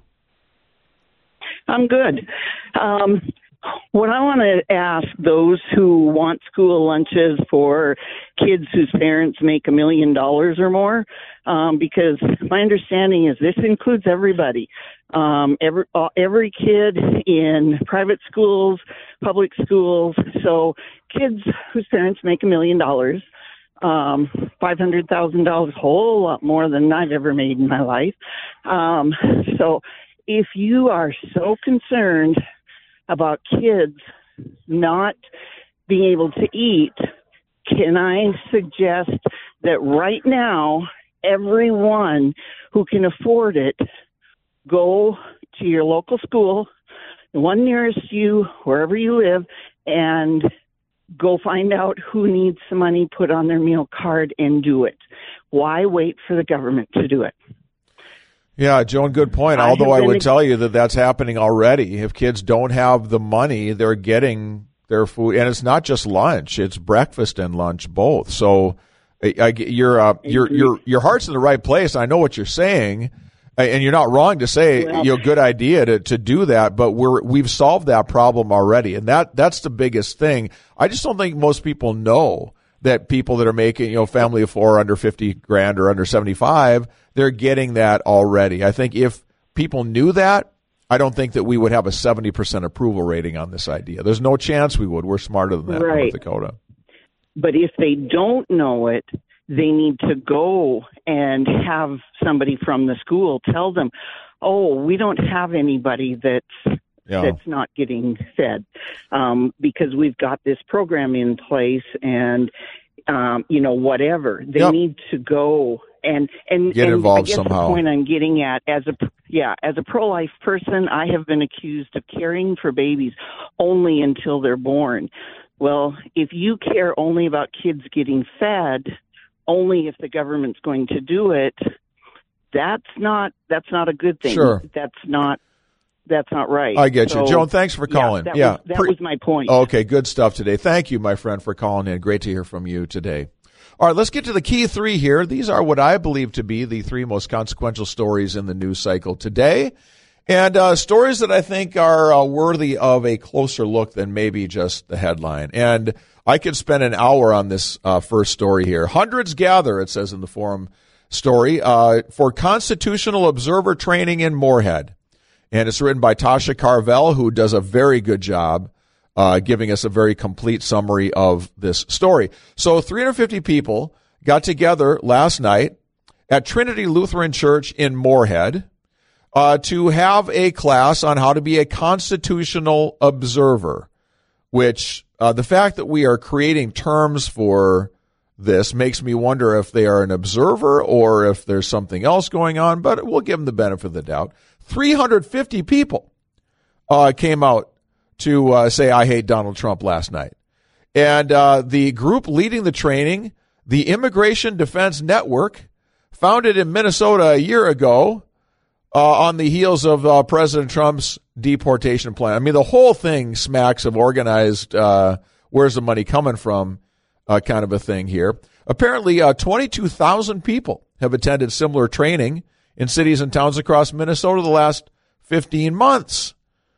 I'm good. Um, what I want to ask those who want school lunches for kids whose parents make a million dollars or more, um, because my understanding is this includes everybody, um, every uh, every kid in private schools, public schools. So kids whose parents make a million dollars, um, five hundred thousand dollars, a whole lot more than I've ever made in my life. Um, so if you are so concerned about kids not being able to eat, can I suggest that right now, everyone who can afford it, go to your local school, the one nearest you, wherever you live, and go find out who needs some money put on their meal card and do it. Why wait for the government to do it? Yeah, Joan, good point. I Although I would ex- tell you that that's happening already. If kids don't have the money, they're getting their food, and it's not just lunch; it's breakfast and lunch both. So, I, I, your uh, your your your heart's in the right place. I know what you're saying, and you're not wrong to say, well, you know, good idea to to do that. But we're we've solved that problem already, and that that's the biggest thing. I just don't think most people know that people that are making, you know, family of four under fifty grand or under seventy-five, they're getting that already. I think if people knew that, I don't think that we would have a seventy percent approval rating on this idea. There's no chance we would. We're smarter than that in right. North Dakota. But if they don't know it, they need to go and have somebody from the school tell them, oh, we don't have anybody that's Yeah. that's not getting fed, um, because we've got this program in place and, um, you know, whatever. They Yep. need to go and, and, Get and involved I guess somehow. the point I'm getting at, as a, yeah, as a pro-life person, I have been accused of caring for babies only until they're born. Well, if you care only about kids getting fed, only if the government's going to do it, that's not, that's not a good thing. Sure. That's not, That's not right. I get so, you. Joan, thanks for calling. Yeah, that, yeah. was, that Pre- was my point. Okay, good stuff today. Thank you, my friend, for calling in. Great to hear from you today. All right, let's get to the key three here. These are what I believe to be the three most consequential stories in the news cycle today, and uh, stories that I think are uh, worthy of a closer look than maybe just the headline. And I could spend an hour on this uh, first story here. Hundreds gather, it says in the Forum story, uh, for Constitutional Observer training in Moorhead. And it's written by Tasha Carvel, who does a very good job uh, giving us a very complete summary of this story. So three hundred fifty people got together last night at Trinity Lutheran Church in Moorhead uh, to have a class on how to be a constitutional observer, which uh, the fact that we are creating terms for this makes me wonder if they are an observer or if there's something else going on, but we'll give them the benefit of the doubt. three hundred fifty people uh, came out to uh, say, I hate Donald Trump last night. And uh, the group leading the training, the Immigration Defense Network, founded in Minnesota a year ago uh, on the heels of uh, President Trump's deportation plan. I mean, the whole thing smacks of organized, uh, where's the money coming from uh, kind of a thing here. Apparently, uh, twenty-two thousand people have attended similar training in cities and towns across Minnesota the last fifteen months.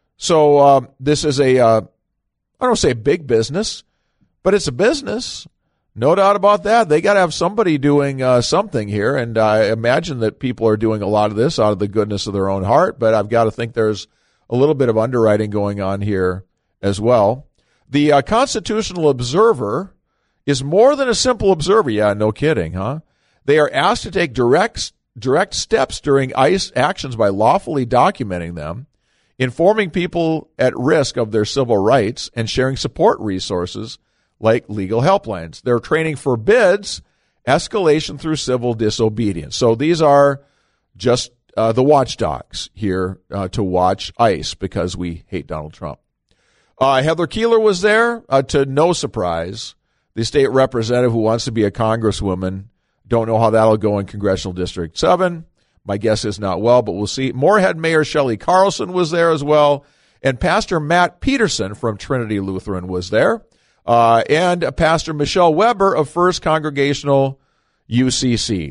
So um, this is a, uh, I don't say big business, but it's a business. No doubt about that. They got to have somebody doing uh, something here, and I imagine that people are doing a lot of this out of the goodness of their own heart, but I've got to think there's a little bit of underwriting going on here as well. The uh, Constitutional Observer is more than a simple observer. Yeah, no kidding, huh? They are asked to take direct direct steps during ICE actions by lawfully documenting them, informing people at risk of their civil rights, and sharing support resources like legal helplines. Their training forbids escalation through civil disobedience. So these are just uh, the watchdogs here uh, to watch ICE because we hate Donald Trump. Uh, Heather Keeler was there, uh, to no surprise. The state representative who wants to be a congresswoman. Don't know how that'll go in Congressional District seven. My guess is not well, but we'll see. Moorhead Mayor Shelley Carlson was there as well. And Pastor Matt Peterson from Trinity Lutheran was there. Uh, and Pastor Michelle Weber of First Congregational U C C.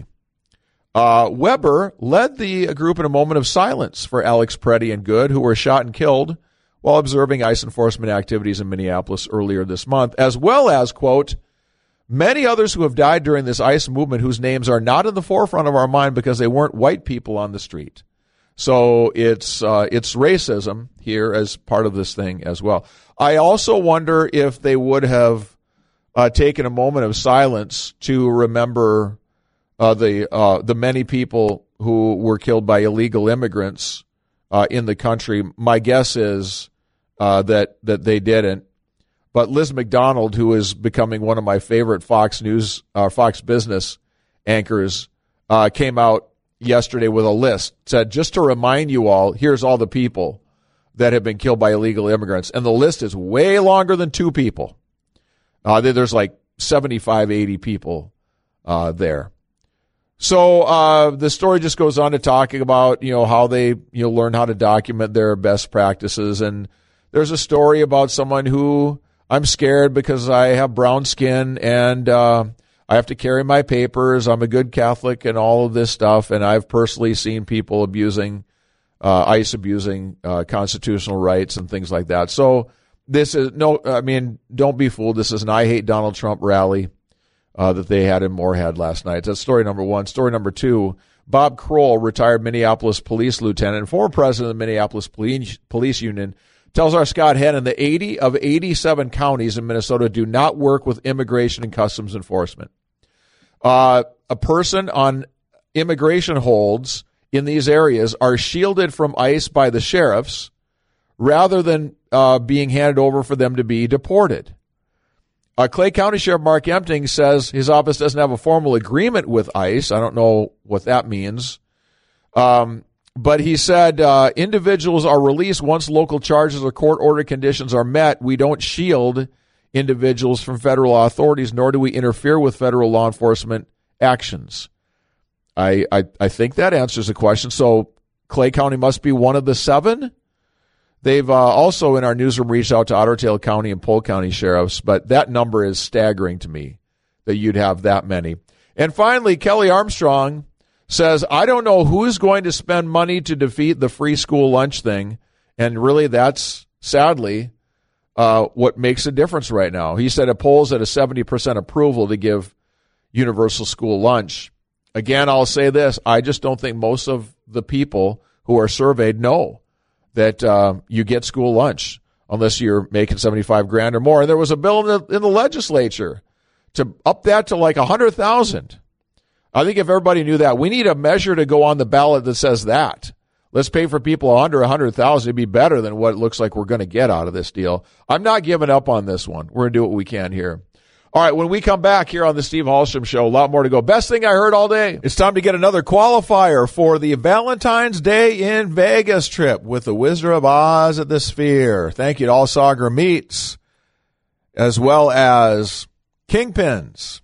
Uh, Weber led the group in a moment of silence for Alex Preddy and Good, who were shot and killed while observing ICE enforcement activities in Minneapolis earlier this month, as well as, quote, many others who have died during this ICE movement whose names are not in the forefront of our mind because they weren't white people on the street. So it's uh, it's racism here as part of this thing as well. I also wonder if they would have uh, taken a moment of silence to remember uh, the uh, the many people who were killed by illegal immigrants uh, in the country. My guess is uh, that that they didn't. But Liz McDonald, who is becoming one of my favorite Fox News, uh, Fox Business anchors, uh, came out yesterday with a list. Said, just to remind you all, here's all the people that have been killed by illegal immigrants. And the list is way longer than two people. Uh, there's like seventy-five, eighty people uh, there. So uh, the story just goes on to talking about, you know, how they, you know, learn how to document their best practices. And there's a story about someone who, I'm scared because I have brown skin and uh, I have to carry my papers. I'm a good Catholic and all of this stuff. And I've personally seen people abusing, uh, ICE abusing uh, constitutional rights and things like that. So this is no, I mean, don't be fooled. This is an I Hate Donald Trump rally uh, that they had in Moorhead last night. That's story number one. Story number two, Bob Kroll, retired Minneapolis police lieutenant and former president of the Minneapolis Police, Police Union, tells our Scott Hennon that eighty of eighty-seven counties in Minnesota do not work with immigration and customs enforcement. Uh, a person on immigration holds in these areas are shielded from ICE by the sheriffs rather than uh, being handed over for them to be deported. Uh, Clay County Sheriff Mark Empting says his office doesn't have a formal agreement with ICE. I don't know what that means. Um, But he said uh, individuals are released once local charges or court order conditions are met. We don't shield individuals from federal authorities, nor do we interfere with federal law enforcement actions. I I, I think that answers the question. So Clay County must be one of the seven. They've uh, also in our newsroom reached out to Otter Tail County and Polk County sheriffs, but that number is staggering to me that you'd have that many. And finally, Kelly Armstrong says, I don't know who's going to spend money to defeat the free school lunch thing. And really, that's sadly uh, what makes a difference right now. He said it polls at a seventy percent approval to give universal school lunch. Again, I'll say this. I just don't think most of the people who are surveyed know that uh, you get school lunch unless you're making seventy-five grand or more. And there was a bill in the, in the legislature to up that to like one hundred thousand. I think if everybody knew that, we need a measure to go on the ballot that says that. Let's pay for people under one hundred thousand. It'd be better than what it looks like we're going to get out of this deal. I'm not giving up on this one. We're going to do what we can here. All right, when we come back here on the Steve Hallstrom Show, a lot more to go. Best thing I heard all day. It's time to get another qualifier for the Valentine's Day in Vegas trip with the Wizard of Oz at the Sphere. Thank you to All Sagra Meats, as well as Kingpins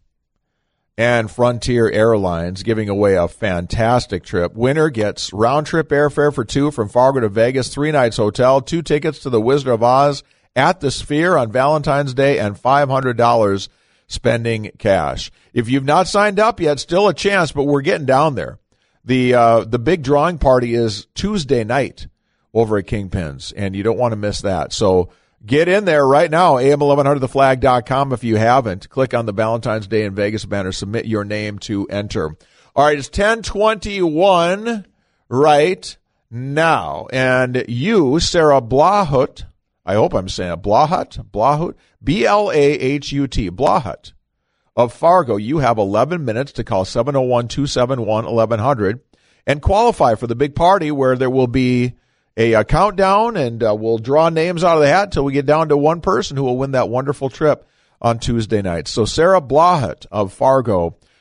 and Frontier Airlines, giving away a fantastic trip. Winner gets round-trip airfare for two from Fargo to Vegas, three nights hotel, two tickets to the Wizard of Oz at the Sphere on Valentine's Day, and five hundred dollars spending cash. If you've not signed up yet, still a chance, but we're getting down there. The uh, the big drawing party is Tuesday night over at Kingpins, and you don't want to miss that. So get in there right now, A M eleven hundred the flag dot com if you haven't. Click on the Valentine's Day in Vegas banner, submit your name to enter. All right, it's ten twenty-one right now, and you, Sarah Blahut, I hope I'm saying it, Blahut, Blahut, B L A H U T, Blahut of Fargo. You have eleven minutes to call seven oh one, two seven one, eleven hundred and qualify for the big party where there will be a, a countdown, and uh, we'll draw names out of the hat until we get down to one person who will win that wonderful trip on Tuesday night. So Sarah Blahut of Fargo,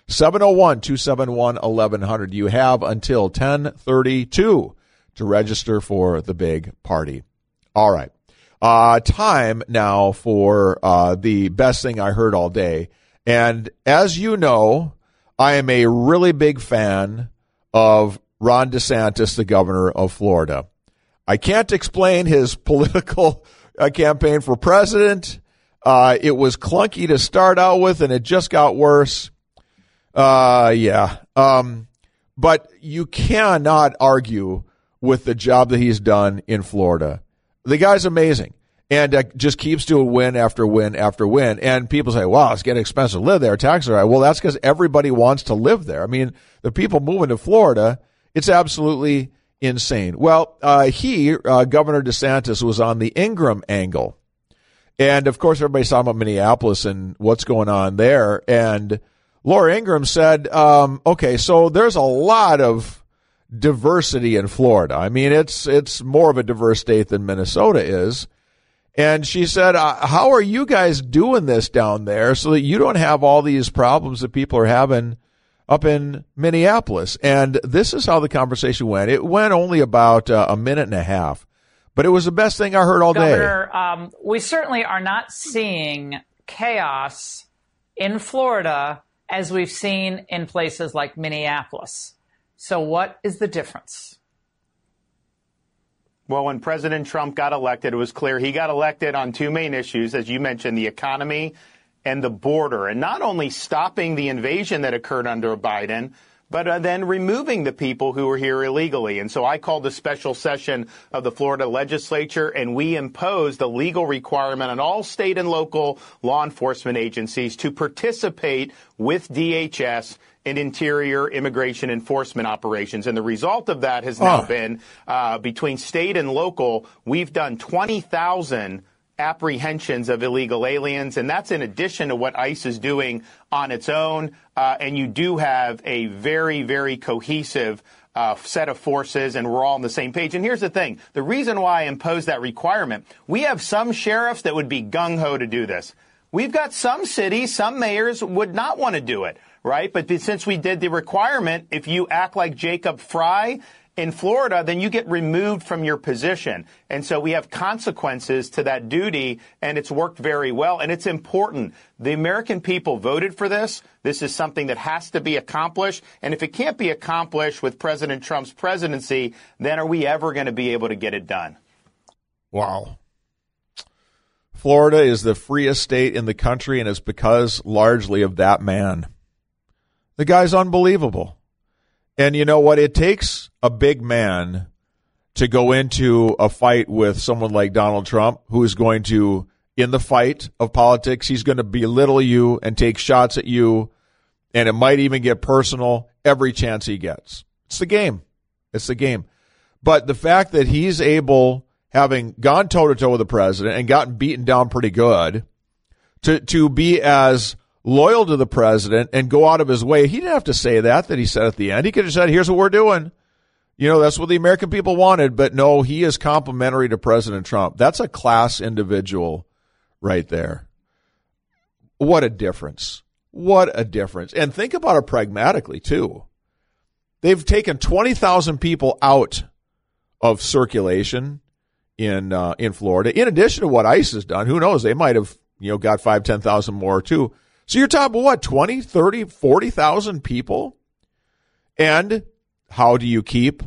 seven oh one, two seven one, eleven hundred. You have until ten thirty-two to register for the big party. All right. Uh, time now for uh, the best thing I heard all day. And as you know, I am a really big fan of Ron DeSantis, the governor of Florida. I can't explain his political uh, campaign for president. Uh, it was clunky to start out with, and it just got worse. Uh, yeah. Um, but you cannot argue with the job that he's done in Florida. The guy's amazing, and uh, just keeps doing win after win after win. And people say, wow, it's getting expensive to live there. Taxes are high. Well, that's because everybody wants to live there. I mean, the people moving to Florida, it's absolutely insane. Well, uh, he, uh, Governor DeSantis, was on the Ingram angle. And, of course, everybody's talking about Minneapolis and what's going on there. And Laura Ingram said, um, okay, so there's a lot of diversity in Florida. I mean, it's it's more of a diverse state than Minnesota is. And she said, uh, how are you guys doing this down there so that you don't have all these problems that people are having up in Minneapolis? And this is how the conversation went. It went only about uh, a minute and a half, but it was the best thing I heard all day. Governor, um, we certainly are not seeing chaos in Florida as we've seen in places like Minneapolis. So what is the difference? Well, when President Trump got elected, it was clear he got elected on two main issues, as you mentioned, the economy and the border, and not only stopping the invasion that occurred under Biden, but uh, then removing the people who were here illegally. And so I called a special session of the Florida legislature, and we imposed a legal requirement on all state and local law enforcement agencies to participate with D H S in interior immigration enforcement operations. And the result of that has now oh. been uh, between state and local, we've done twenty thousand apprehensions of illegal aliens, and that's in addition to what ICE is doing on its own. Uh, and you do have a very, very cohesive uh, set of forces, and we're all on the same page. And here's the thing. The reason why I imposed that requirement, we have some sheriffs that would be gung-ho to do this. We've got some cities, some mayors would not want to do it, right? But since we did the requirement, if you act like Jacob Fry in Florida, then you get removed from your position. And so we have consequences to that duty, and it's worked very well. And it's important. The American people voted for this. This is something that has to be accomplished. And if it can't be accomplished with President Trump's presidency, then are we ever going to be able to get it done? Wow. Florida is the freest state in the country, and it's because largely of that man. The guy's unbelievable. And you know what? It takes a big man to go into a fight with someone like Donald Trump, who is going to, in the fight of politics, he's going to belittle you and take shots at you, and it might even get personal every chance he gets. It's the game. It's the game. But the fact that he's able, having gone toe-to-toe with the president and gotten beaten down pretty good, to, to be as loyal to the president and go out of his way. He didn't have to say that, that he said at the end. He could have said, here's what we're doing. You know, that's what the American people wanted. But no, he is complimentary to President Trump. That's a class individual right there. What a difference. What a difference. And think about it pragmatically, too. They've taken twenty thousand people out of circulation in uh, in Florida, in addition to what ICE has done. Who knows? They might have, you know, got five, ten thousand more, too. So you're talking about what, twenty, thirty, forty thousand people? And how do you keep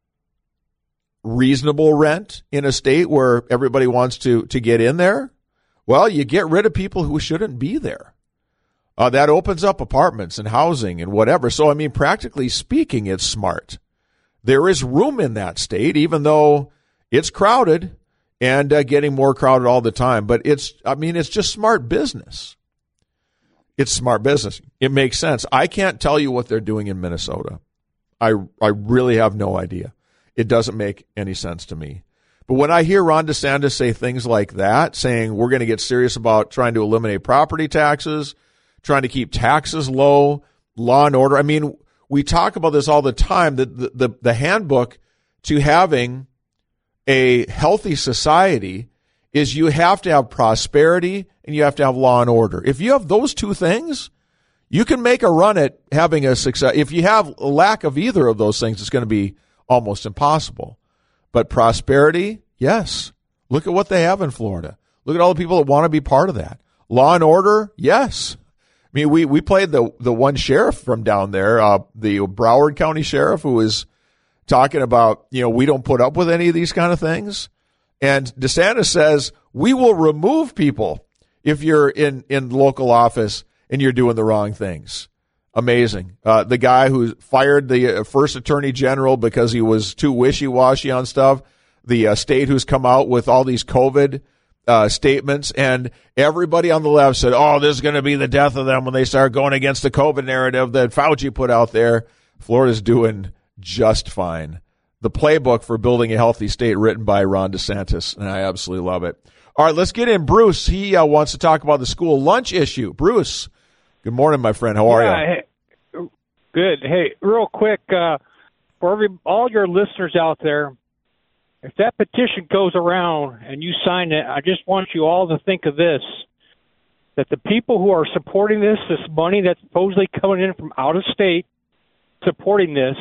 reasonable rent in a state where everybody wants to, to get in there? Well, you get rid of people who shouldn't be there. Uh, that opens up apartments and housing and whatever. So, I mean, practically speaking, it's smart. There is room in that state, even though it's crowded and uh, getting more crowded all the time. But it's, I mean, it's just smart business. It's smart business. It makes sense. I can't tell you what they're doing in Minnesota. I I really have no idea. It doesn't make any sense to me. But when I hear Ron DeSantis say things like that, saying we're going to get serious about trying to eliminate property taxes, trying to keep taxes low, law and order. I mean, we talk about this all the time, that the, the, the handbook to having a healthy society is you have to have prosperity and you have to have law and order. If you have those two things, You can make a run at having a success. If you have a lack of either of those things, it's going to be almost impossible. But prosperity, yes. Look at what they have in Florida. Look at all the people that want to be part of that. Law and order, yes. I mean, we, we played the, the one sheriff from down there, uh, the Broward County sheriff, who was talking about, you know, we don't put up with any of these kind of things. And DeSantis says, we will remove people if you're in, in local office and you're doing the wrong things. Amazing. Uh, the guy who fired the first attorney general because he was too wishy-washy on stuff, the uh, state who's come out with all these COVID uh, statements, and everybody on the left said, oh, this is going to be the death of them when they start going against the COVID narrative that Fauci put out there. Florida's doing just fine. The playbook for building a healthy state written by Ron DeSantis, and I absolutely love it. All right, let's get in Bruce. He uh, wants to talk about the school lunch issue. Bruce, good morning, my friend. How are yeah, you? Hey, good. Hey, real quick, uh, for every all your listeners out there, if that petition goes around and you sign it, I just want you all to think of this, that the people who are supporting this, this money that's supposedly coming in from out of state, supporting this,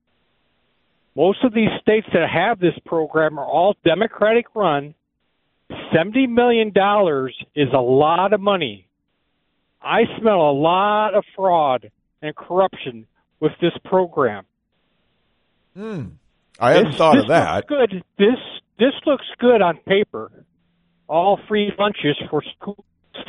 most of these states that have this program are all Democratic run. seventy million dollars is a lot of money. I smell a lot of fraud and corruption with this program. Hmm. I hadn't this, thought this of that. Looks good. This this looks good on paper. All free lunches for schools.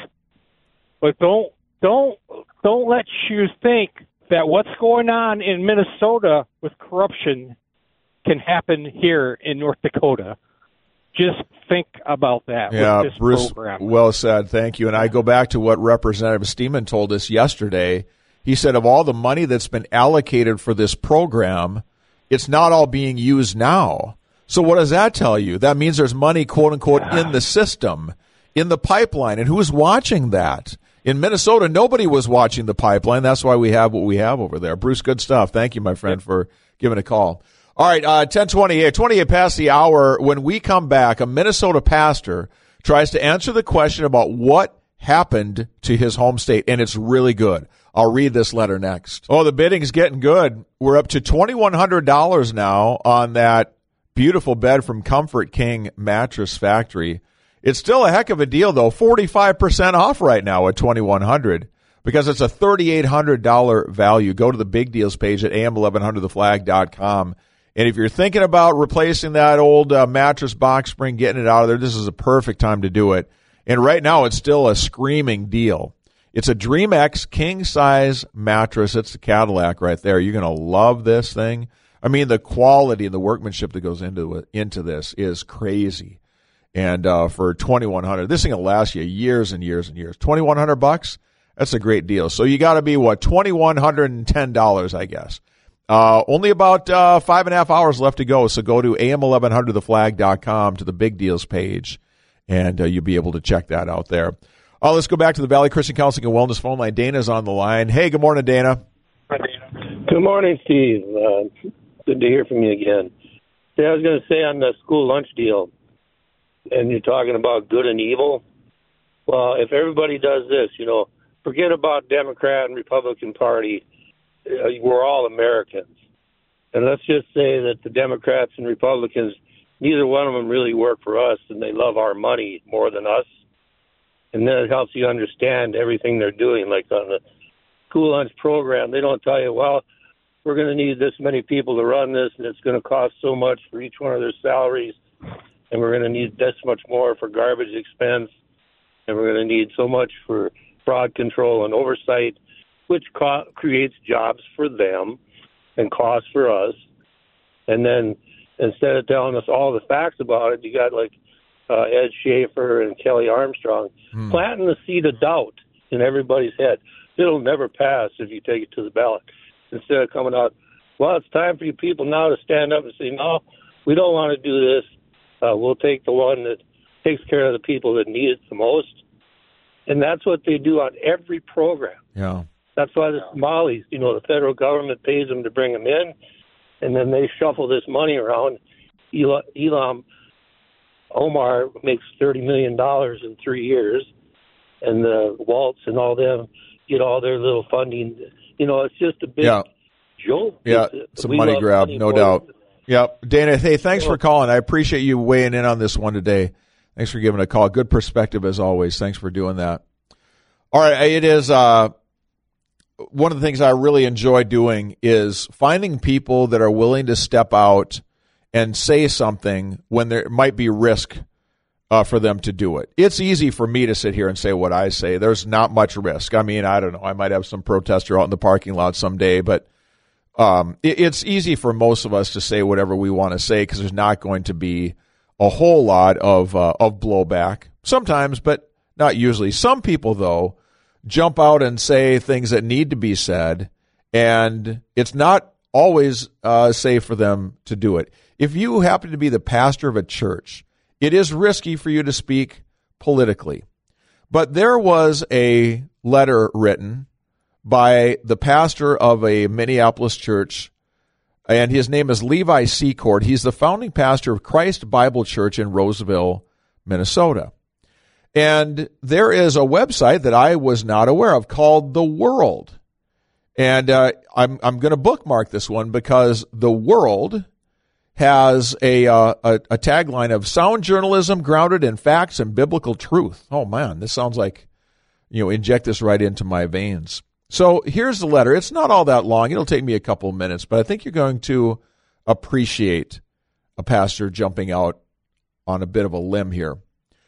But don't don't don't let you think that what's going on in Minnesota with corruption can happen here in North Dakota. Just think about that. Yeah, with this Bruce, program. well said. Thank you. And I go back to what Representative Steeman told us yesterday. He said of all the money that's been allocated for this program, it's not all being used now. So what does that tell you? That means there's money, quote unquote, in the system, in the pipeline. And who's watching that? In Minnesota, nobody was watching the pipeline. That's why we have what we have over there. Bruce, good stuff. Thank you, my friend, for giving a call. All right, uh, ten twenty-eight, twenty-eight past the hour. When we come back, a Minnesota pastor tries to answer the question about what happened to his home state, and it's really good. I'll read this letter next. Oh, the bidding's getting good. We're up to twenty-one hundred dollars now on that beautiful bed from Comfort King Mattress Factory. It's still a heck of a deal, though. forty-five percent off right now at twenty-one hundred dollars because it's a thirty-eight hundred dollars value. Go to the big deals page at A M eleven hundred the flag dot com. And if you're thinking about replacing that old uh, mattress box spring, getting it out of there, this is a perfect time to do it. And right now, it's still a screaming deal. It's a DreamX king-size mattress. It's the Cadillac right there. You're going to love this thing. I mean, the quality and the workmanship that goes into it, into this is crazy. And uh, for twenty-one hundred dollars, this thing will last you years and years and years. twenty-one hundred bucks, that's a great deal. So you got to be, what, twenty-one hundred ten dollars, I guess. Uh, only about uh, five and a half hours left to go, so go to A M eleven hundred the flag dot com to the big deals page, and uh, you'll be able to check that out there. Uh, let's go back to the Valley Christian Counseling and Wellness phone line. Dana's on the line. Hey, good morning, Dana. Hi, Dana. Good morning, Steve. Uh, good to hear from you again. See, I was going to say on the school lunch deal, and you're talking about good and evil. Well, if everybody does this, you know, forget about Democrat and Republican Party. We're all Americans. And let's just say that the Democrats and Republicans, neither one of them really work for us, and they love our money more than us. And then it helps you understand everything they're doing. Like on the school lunch program, they don't tell you, well, we're going to need this many people to run this, and it's going to cost so much for each one of their salaries, and we're going to need this much more for garbage expense, and we're going to need so much for fraud control and oversight, which co- creates jobs for them and costs for us. And then instead of telling us all the facts about it, you got like uh, Ed Schaefer and Kelly Armstrong hmm. planting the seed of doubt in everybody's head. It'll never pass if you take it to the ballot. Instead of coming out, well, it's time for you people now to stand up and say, no, we don't want to do this. Uh, we'll take the one that takes care of the people that need it the most. And that's what they do on every program. Yeah. That's why the Somalis, you know, the federal government pays them to bring them in, and then they shuffle this money around. Ilham Omar makes thirty million dollars in three years, and the Waltz and all them get all their little funding. You know, it's just a big Yeah. joke. Yeah, It's- it's a we money love grab, money no more doubt. than- Yep. Dana, hey, thanks for calling. I appreciate you weighing in on this one today. Thanks for giving a call. Good perspective as always. Thanks for doing that. All right, it is uh, one of the things I really enjoy doing is finding people that are willing to step out and say something when there might be risk uh, for them to do it. It's easy for me to sit here and say what I say. There's not much risk. I mean, I don't know. I might have some protester out in the parking lot someday, but um, it, it's easy for most of us to say whatever we want to say because there's not going to be a whole lot of uh, of blowback. Sometimes, but not usually. Some people, though, jump out and say things that need to be said, and it's not always uh, safe for them to do it. If you happen to be the pastor of a church, it is risky for you to speak politically. But there was a letter written by the pastor of a Minneapolis church, and his name is Levi Secord. He's the founding pastor of Christ Bible Church in Roseville, Minnesota. And there is a website that I was not aware of called The World. And uh, I'm I'm going to bookmark this one because The World has a, uh, a a tagline of sound journalism grounded in facts and biblical truth. Oh, man, this sounds like, you know, inject this right into my veins. So here's the letter. It's not all that long. It'll take me a couple of minutes, but I think you're going to appreciate a pastor jumping out on a bit of a limb here.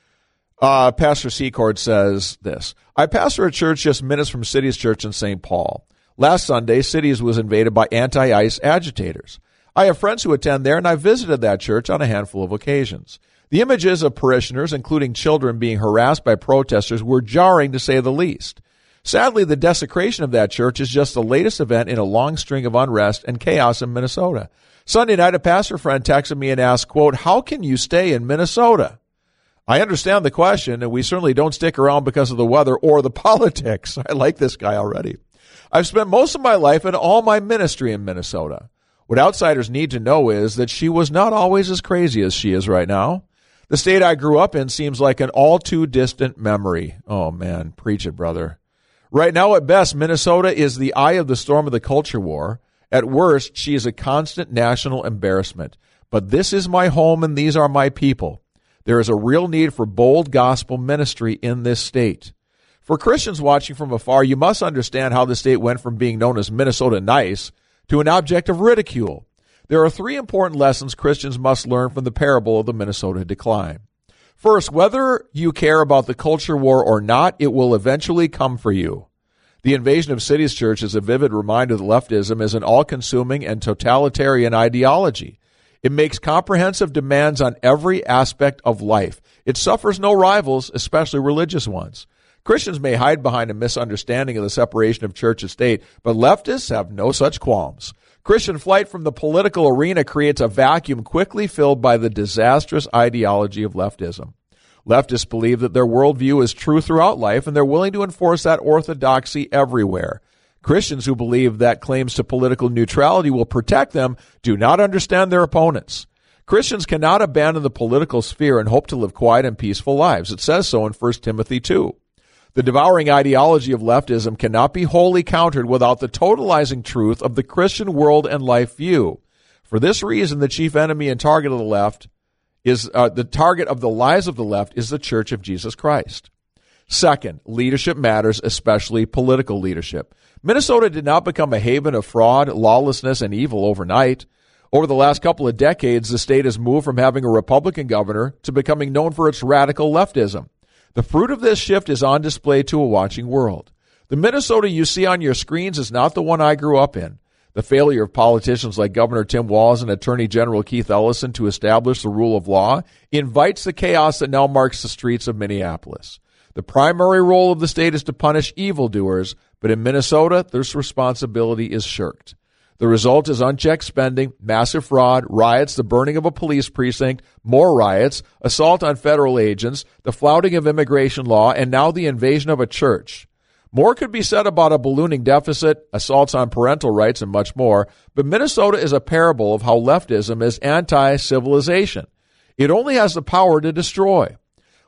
Uh, Pastor Secord says this. I pastor a church just minutes from Cities Church in Saint Paul. Last Sunday, Cities was invaded by anti-ICE agitators. I have friends who attend there, and I visited that church on a handful of occasions. The images of parishioners, including children, being harassed by protesters were jarring, to say the least. Sadly, the desecration of that church is just the latest event in a long string of unrest and chaos in Minnesota. Sunday night, a pastor friend texted me and asked, quote, how can you stay in Minnesota? I understand the question, and we certainly don't stick around because of the weather or the politics. I like this guy already. I've spent most of my life and all my ministry in Minnesota. What outsiders need to know is that she was not always as crazy as she is right now. The state I grew up in seems like an all too distant memory. Oh, man, preach it, brother. Right now, at best, Minnesota is the eye of the storm of the culture war. At worst, she is a constant national embarrassment. But this is my home and these are my people. There is a real need for bold gospel ministry in this state. For Christians watching from afar, you must understand how the state went from being known as Minnesota nice to an object of ridicule. There are three important lessons Christians must learn from the parable of the Minnesota decline. First, whether you care about the culture war or not, it will eventually come for you. The invasion of Cities Church is a vivid reminder that leftism is an all-consuming and totalitarian ideology. It makes comprehensive demands on every aspect of life. It suffers no rivals, especially religious ones. Christians may hide behind a misunderstanding of the separation of church and state, but leftists have no such qualms. Christian flight from the political arena creates a vacuum quickly filled by the disastrous ideology of leftism. Leftists believe that their worldview is true throughout life, and they're willing to enforce that orthodoxy everywhere. Christians who believe that claims to political neutrality will protect them do not understand their opponents. Christians cannot abandon the political sphere and hope to live quiet and peaceful lives. It says so in First Timothy two. The devouring ideology of leftism cannot be wholly countered without the totalizing truth of the Christian world and life view. For this reason, the chief enemy and target of the left is uh, the target of the lies of the left is the Church of Jesus Christ. Second, leadership matters, especially political leadership. Minnesota did not become a haven of fraud, lawlessness, and evil overnight. Over the last couple of decades, the state has moved from having a Republican governor to becoming known for its radical leftism. The fruit of this shift is on display to a watching world. The Minnesota you see on your screens is not the one I grew up in. The failure of politicians like Governor Tim Walz and Attorney General Keith Ellison to establish the rule of law invites the chaos that now marks the streets of Minneapolis. The primary role of the state is to punish evildoers, but in Minnesota, this responsibility is shirked. The result is unchecked spending, massive fraud, riots, the burning of a police precinct, more riots, assault on federal agents, the flouting of immigration law, and now the invasion of a church. More could be said about a ballooning deficit, assaults on parental rights, and much more, but Minnesota is a parable of how leftism is anti-civilization. It only has the power to destroy.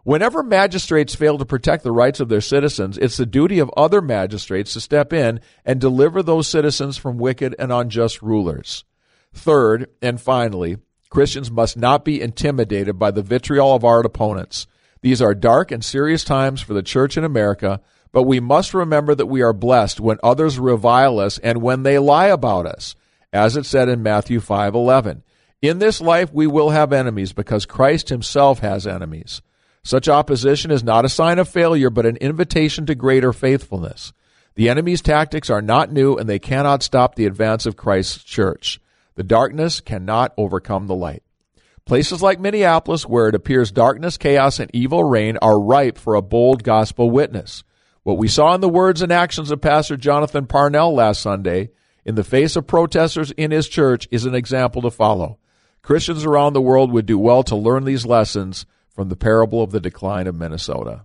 Whenever magistrates fail to protect the rights of their citizens, it's the duty of other magistrates to step in and deliver those citizens from wicked and unjust rulers. Third, and finally, Christians must not be intimidated by the vitriol of our opponents. These are dark and serious times for the church in America, but we must remember that we are blessed when others revile us and when they lie about us, as it said in Matthew five eleven. In this life we will have enemies because Christ himself has enemies. Such opposition is not a sign of failure, but an invitation to greater faithfulness. The enemy's tactics are not new, and they cannot stop the advance of Christ's church. The darkness cannot overcome the light. Places like Minneapolis, where it appears darkness, chaos, and evil reign, are ripe for a bold gospel witness. What we saw in the words and actions of Pastor Jonathan Parnell last Sunday, in the face of protesters in his church, is an example to follow. Christians around the world would do well to learn these lessons from the parable of the decline of Minnesota.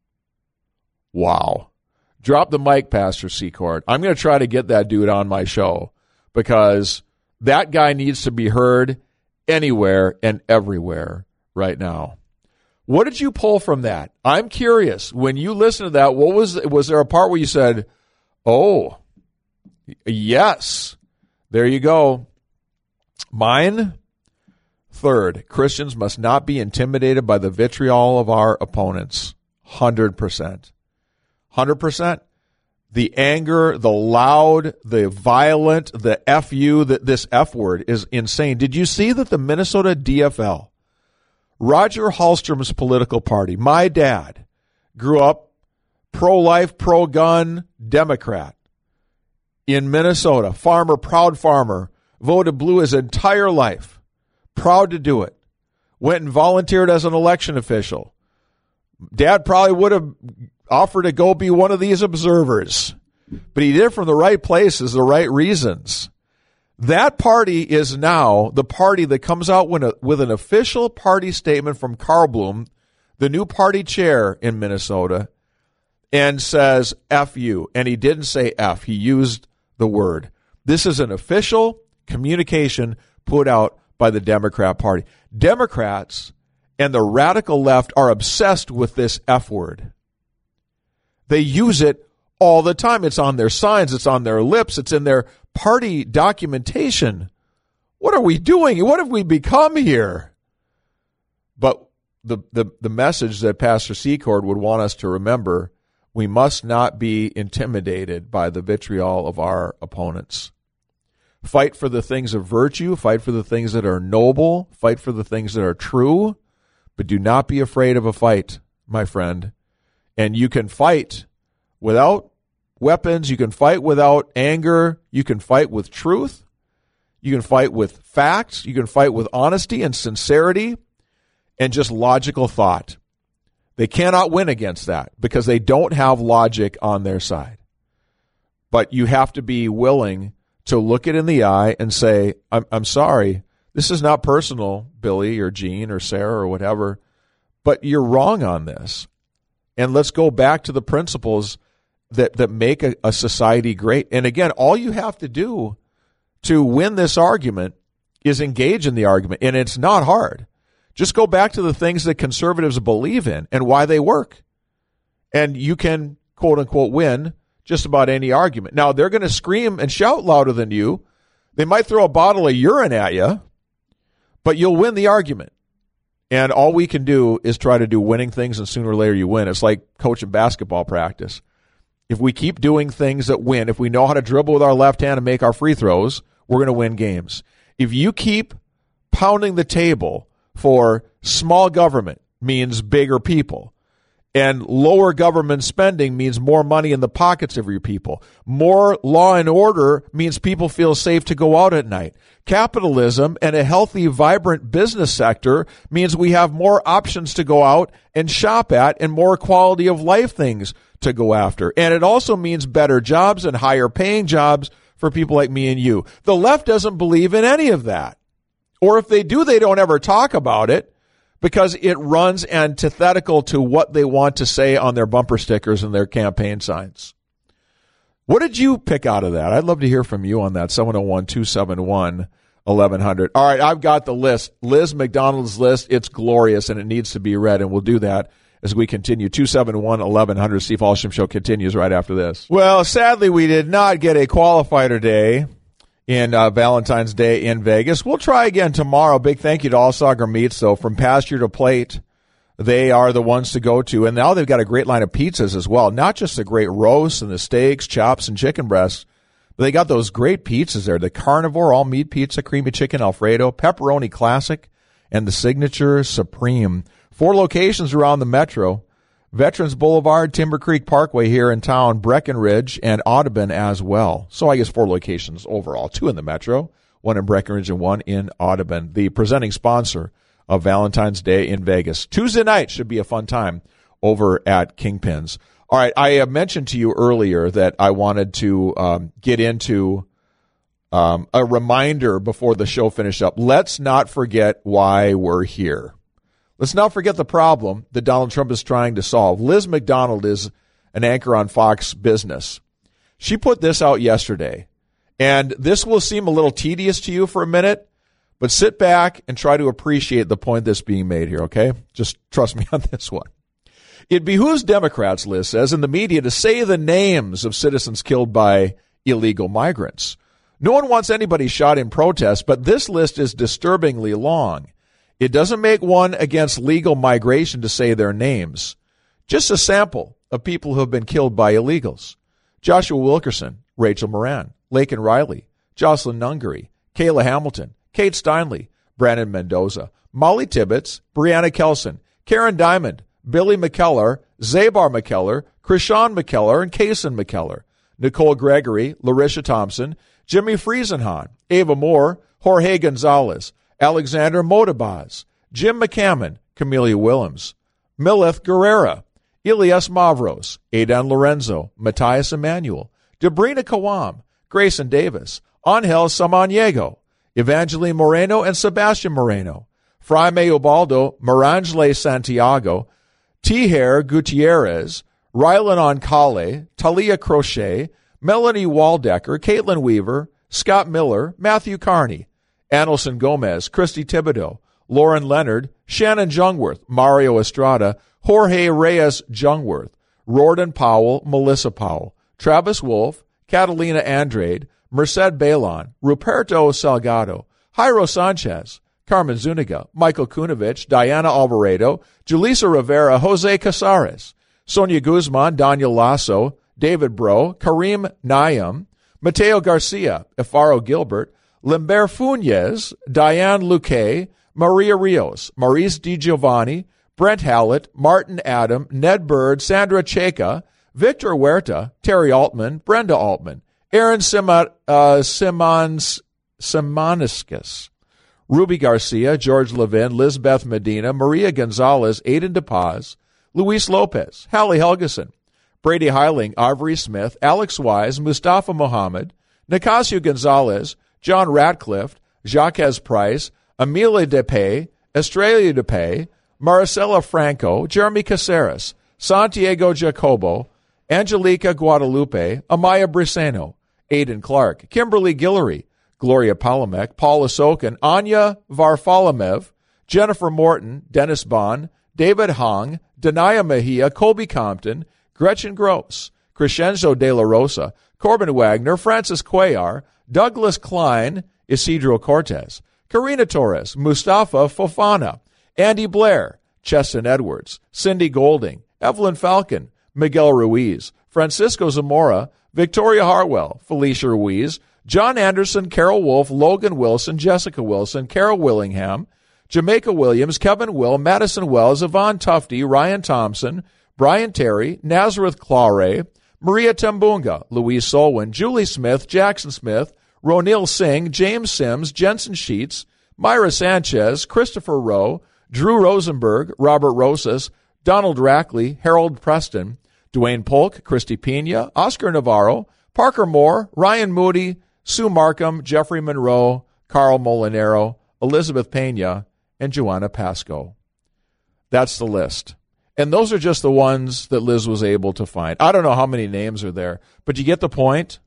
Wow. Drop the mic, Pastor Secord. I'm going to try to get that dude on my show because that guy needs to be heard anywhere and everywhere right now. What did you pull from that? I'm curious. When you listened to that, what was was there a part where you said, "Oh, yes, there you go"? Mine. Third, Christians must not be intimidated by the vitriol of our opponents. one hundred percent. one hundred percent. The anger, the loud, the violent, the F U, the, this F word is insane. Did you see that the Minnesota D F L, Roger Hallstrom's political party, my dad, grew up pro-life, pro-gun Democrat in Minnesota, farmer, proud farmer, voted blue his entire life. Proud to do it. Went and volunteered as an election official. Dad probably would have offered to go be one of these observers, but he did it from the right places, the right reasons. That party is now the party that comes out with, a, with an official party statement from Carl Bloom, the new party chair in Minnesota, and says F you. And he didn't say F. He used the word. This is an official communication put out by the Democrat Party. Democrats and the radical left are obsessed with this F word. They use it all the time. It's on their signs. It's on their lips. It's in their party documentation. What are we doing? What have we become here? But the, the, the message that Pastor Secord would want us to remember, we must not be intimidated by the vitriol of our opponents. Fight for the things of virtue. Fight for the things that are noble. Fight for the things that are true. But do not be afraid of a fight, my friend. And you can fight without weapons. You can fight without anger. You can fight with truth. You can fight with facts. You can fight with honesty and sincerity and just logical thought. They cannot win against that because they don't have logic on their side. But you have to be willing to look it in the eye and say, I'm, I'm sorry, this is not personal, Billy or Gene or Sarah or whatever, but you're wrong on this. And let's go back to the principles that, that make a, a society great. And again, all you have to do to win this argument is engage in the argument. And it's not hard. Just go back to the things that conservatives believe in and why they work. And you can, quote unquote, win just about any argument. Now, they're going to scream and shout louder than you. They might throw a bottle of urine at you, but you'll win the argument. And all we can do is try to do winning things, and sooner or later you win. It's like coaching basketball practice. If we keep doing things that win, if we know how to dribble with our left hand and make our free throws, we're going to win games. If you keep pounding the table for small government means bigger people, and lower government spending means more money in the pockets of your people. More law and order means people feel safe to go out at night. Capitalism and a healthy, vibrant business sector means we have more options to go out and shop at and more quality of life things to go after. And it also means better jobs and higher paying jobs for people like me and you. The left doesn't believe in any of that. Or if they do, they don't ever talk about it, because it runs antithetical to what they want to say on their bumper stickers and their campaign signs. What did you pick out of that? I'd love to hear from you on that. seven oh one, two seven one, eleven hundred. All right, I've got the list. Liz McDonald's list. It's glorious, and it needs to be read, and we'll do that as we continue. two seven one, eleven hundred. Steve Hallstrom Show continues right after this. Well, sadly, we did not get a qualifier today in uh, Valentine's Day in Vegas. We'll try again tomorrow. Big thank you to All Sagar Meats, though, from pasture to plate. They are the ones to go to. And now they've got a great line of pizzas as well. Not just the great roasts and the steaks, chops, and chicken breasts, but they got those great pizzas there. The carnivore all-meat pizza, creamy chicken Alfredo, pepperoni classic, and the signature supreme. Four locations around the metro. Veterans Boulevard, Timber Creek Parkway here in town, Breckenridge, and Audubon as well. So I guess four locations overall. Two in the metro, one in Breckenridge and one in Audubon. The presenting sponsor of Valentine's Day in Vegas. Tuesday night should be a fun time over at Kingpins. All right, I mentioned to you earlier that I wanted to um, get into um, a reminder before the show finished up. Let's not forget why we're here. Let's not forget the problem that Donald Trump is trying to solve. Liz McDonald is an anchor on Fox Business. She put this out yesterday, and this will seem a little tedious to you for a minute, but sit back and try to appreciate the point that's being made here, okay? Just trust me on this one. It behooves Democrats, Liz says, in the media to say the names of citizens killed by illegal migrants. No one wants anybody shot in protest, but this list is disturbingly long. It doesn't make one against legal migration to say their names. Just a sample of people who have been killed by illegals. Joshua Wilkerson, Rachel Moran, Laken Riley, Jocelyn Nungary, Kayla Hamilton, Kate Steinle, Brandon Mendoza, Molly Tibbetts, Breonna Kelson, Karen Diamond, Billy McKellar, Zabar McKellar, Krishan McKellar, and Kason McKellar, Nicole Gregory, Larisha Thompson, Jimmy Friesenhahn, Ava Moore, Jorge Gonzalez, Alexander Motabaz, Jim McCammon, Camelia Willems, Milith Guerrera, Elias Mavros, Aidan Lorenzo, Matthias Emanuel, Debrina Kawam, Grayson Davis, Angel Samaniego, Evangeline Moreno and Sebastian Moreno, Fraime Ubaldo, Marangele Santiago, Tijer Gutierrez, Rylan Oncale, Talia Crochet, Melanie Waldecker, Caitlin Weaver, Scott Miller, Matthew Carney, Anelson Gomez, Christy Thibodeau, Lauren Leonard, Shannon Jungworth, Mario Estrada, Jorge Reyes Jungworth, Rorden Powell, Melissa Powell, Travis Wolf, Catalina Andrade, Merced Balon, Ruperto Salgado, Jairo Sanchez, Carmen Zuniga, Michael Kunovich, Diana Alvarado, Julissa Rivera, Jose Casares, Sonia Guzman, Daniel Lasso, David Bro, Kareem Nayam, Mateo Garcia, Efaro Gilbert, Limber Funes, Diane Luque, Maria Rios, Maurice DiGiovanni, Brent Hallett, Martin Adam, Ned Bird, Sandra Checa, Victor Huerta, Terry Altman, Brenda Altman, Aaron Sima, uh, Simons, Simoniscus, Ruby Garcia, George Levin, Lizbeth Medina, Maria Gonzalez, Aiden DePaz, Luis Lopez, Hallie Helgeson, Brady Heiling, Avery Smith, Alex Wise, Mustafa Mohammed, Nicasio Gonzalez, John Ratcliffe, Jacques Price, Amelia DePay, Estrella DePay, Maricela Franco, Jeremy Caceres, Santiago Jacobo, Angelica Guadalupe, Amaya Briseno, Aidan Clark, Kimberly Guillory, Gloria Palamek, Paula Sokin, Anya Varfolomev, Jennifer Morton, Dennis Bond, David Hong, Denaya Mejia, Colby Compton, Gretchen Gross, Crescenzo De La Rosa, Corbin Wagner, Francis Cuellar, Douglas Klein, Isidro Cortez, Karina Torres, Mustafa Fofana, Andy Blair, Cheston Edwards, Cindy Golding, Evelyn Falcon, Miguel Ruiz, Francisco Zamora, Victoria Hartwell, Felicia Ruiz, John Anderson, Carol Wolf, Logan Wilson, Jessica Wilson, Carol Willingham, Jamaica Williams, Kevin Will, Madison Wells, Yvonne Tufty, Ryan Thompson, Brian Terry, Nazareth Clare, Maria Tambunga, Louise Solwyn, Julie Smith, Jackson Smith, Ronil Singh, James Sims, Jensen Sheets, Myra Sanchez, Christopher Rowe, Drew Rosenberg, Robert Rosas, Donald Rackley, Harold Preston, Dwayne Polk, Christy Pena, Oscar Navarro, Parker Moore, Ryan Moody, Sue Markham, Jeffrey Monroe, Carl Molinaro, Elizabeth Pena, and Joanna Pasco. That's the list. And those are just the ones that Liz was able to find. I don't know how many names are there, but you get the point.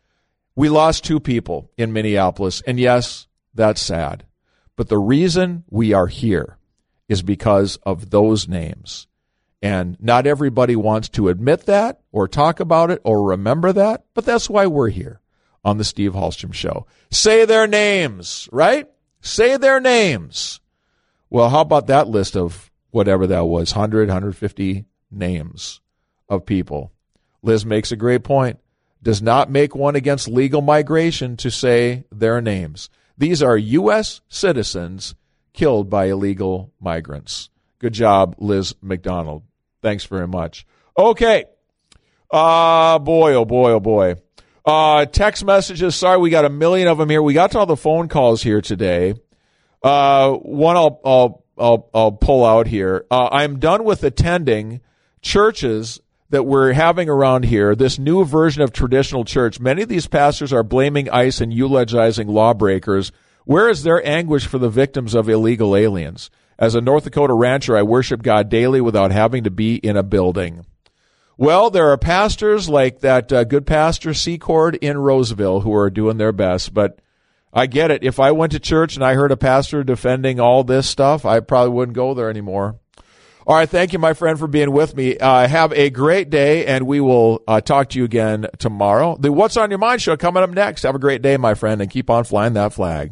We lost two people in Minneapolis, and yes, that's sad. But the reason we are here is because of those names. And not everybody wants to admit that or talk about it or remember that, but that's why we're here on the Steve Hallstrom Show. Say their names, right? Say their names. Well, how about that list of whatever that was, one hundred, one hundred fifty names of people? Liz makes a great point. Does not make one against legal migration to say their names. These are U S citizens killed by illegal migrants. Good job, Liz McDonald. Thanks very much. Okay. Uh, boy, oh boy, oh boy. Uh, text messages. Sorry, we got a million of them here. We got to all the phone calls here today. Uh, one I'll, I'll, I'll, I'll pull out here. Uh, I'm done with attending churches that we're having around here, this new version of traditional church. Many of these pastors are blaming ICE and eulogizing lawbreakers. Where is their anguish for the victims of illegal aliens? As a North Dakota rancher, I worship God daily without having to be in a building. Well, there are pastors like that uh, good pastor Secord in Roseville who are doing their best, but I get it. If I went to church and I heard a pastor defending all this stuff, I probably wouldn't go there anymore. All right, thank you, my friend, for being with me. Uh, have a great day, and we will uh, talk to you again tomorrow. The What's on Your Mind show coming up next. Have a great day, my friend, and keep on flying that flag.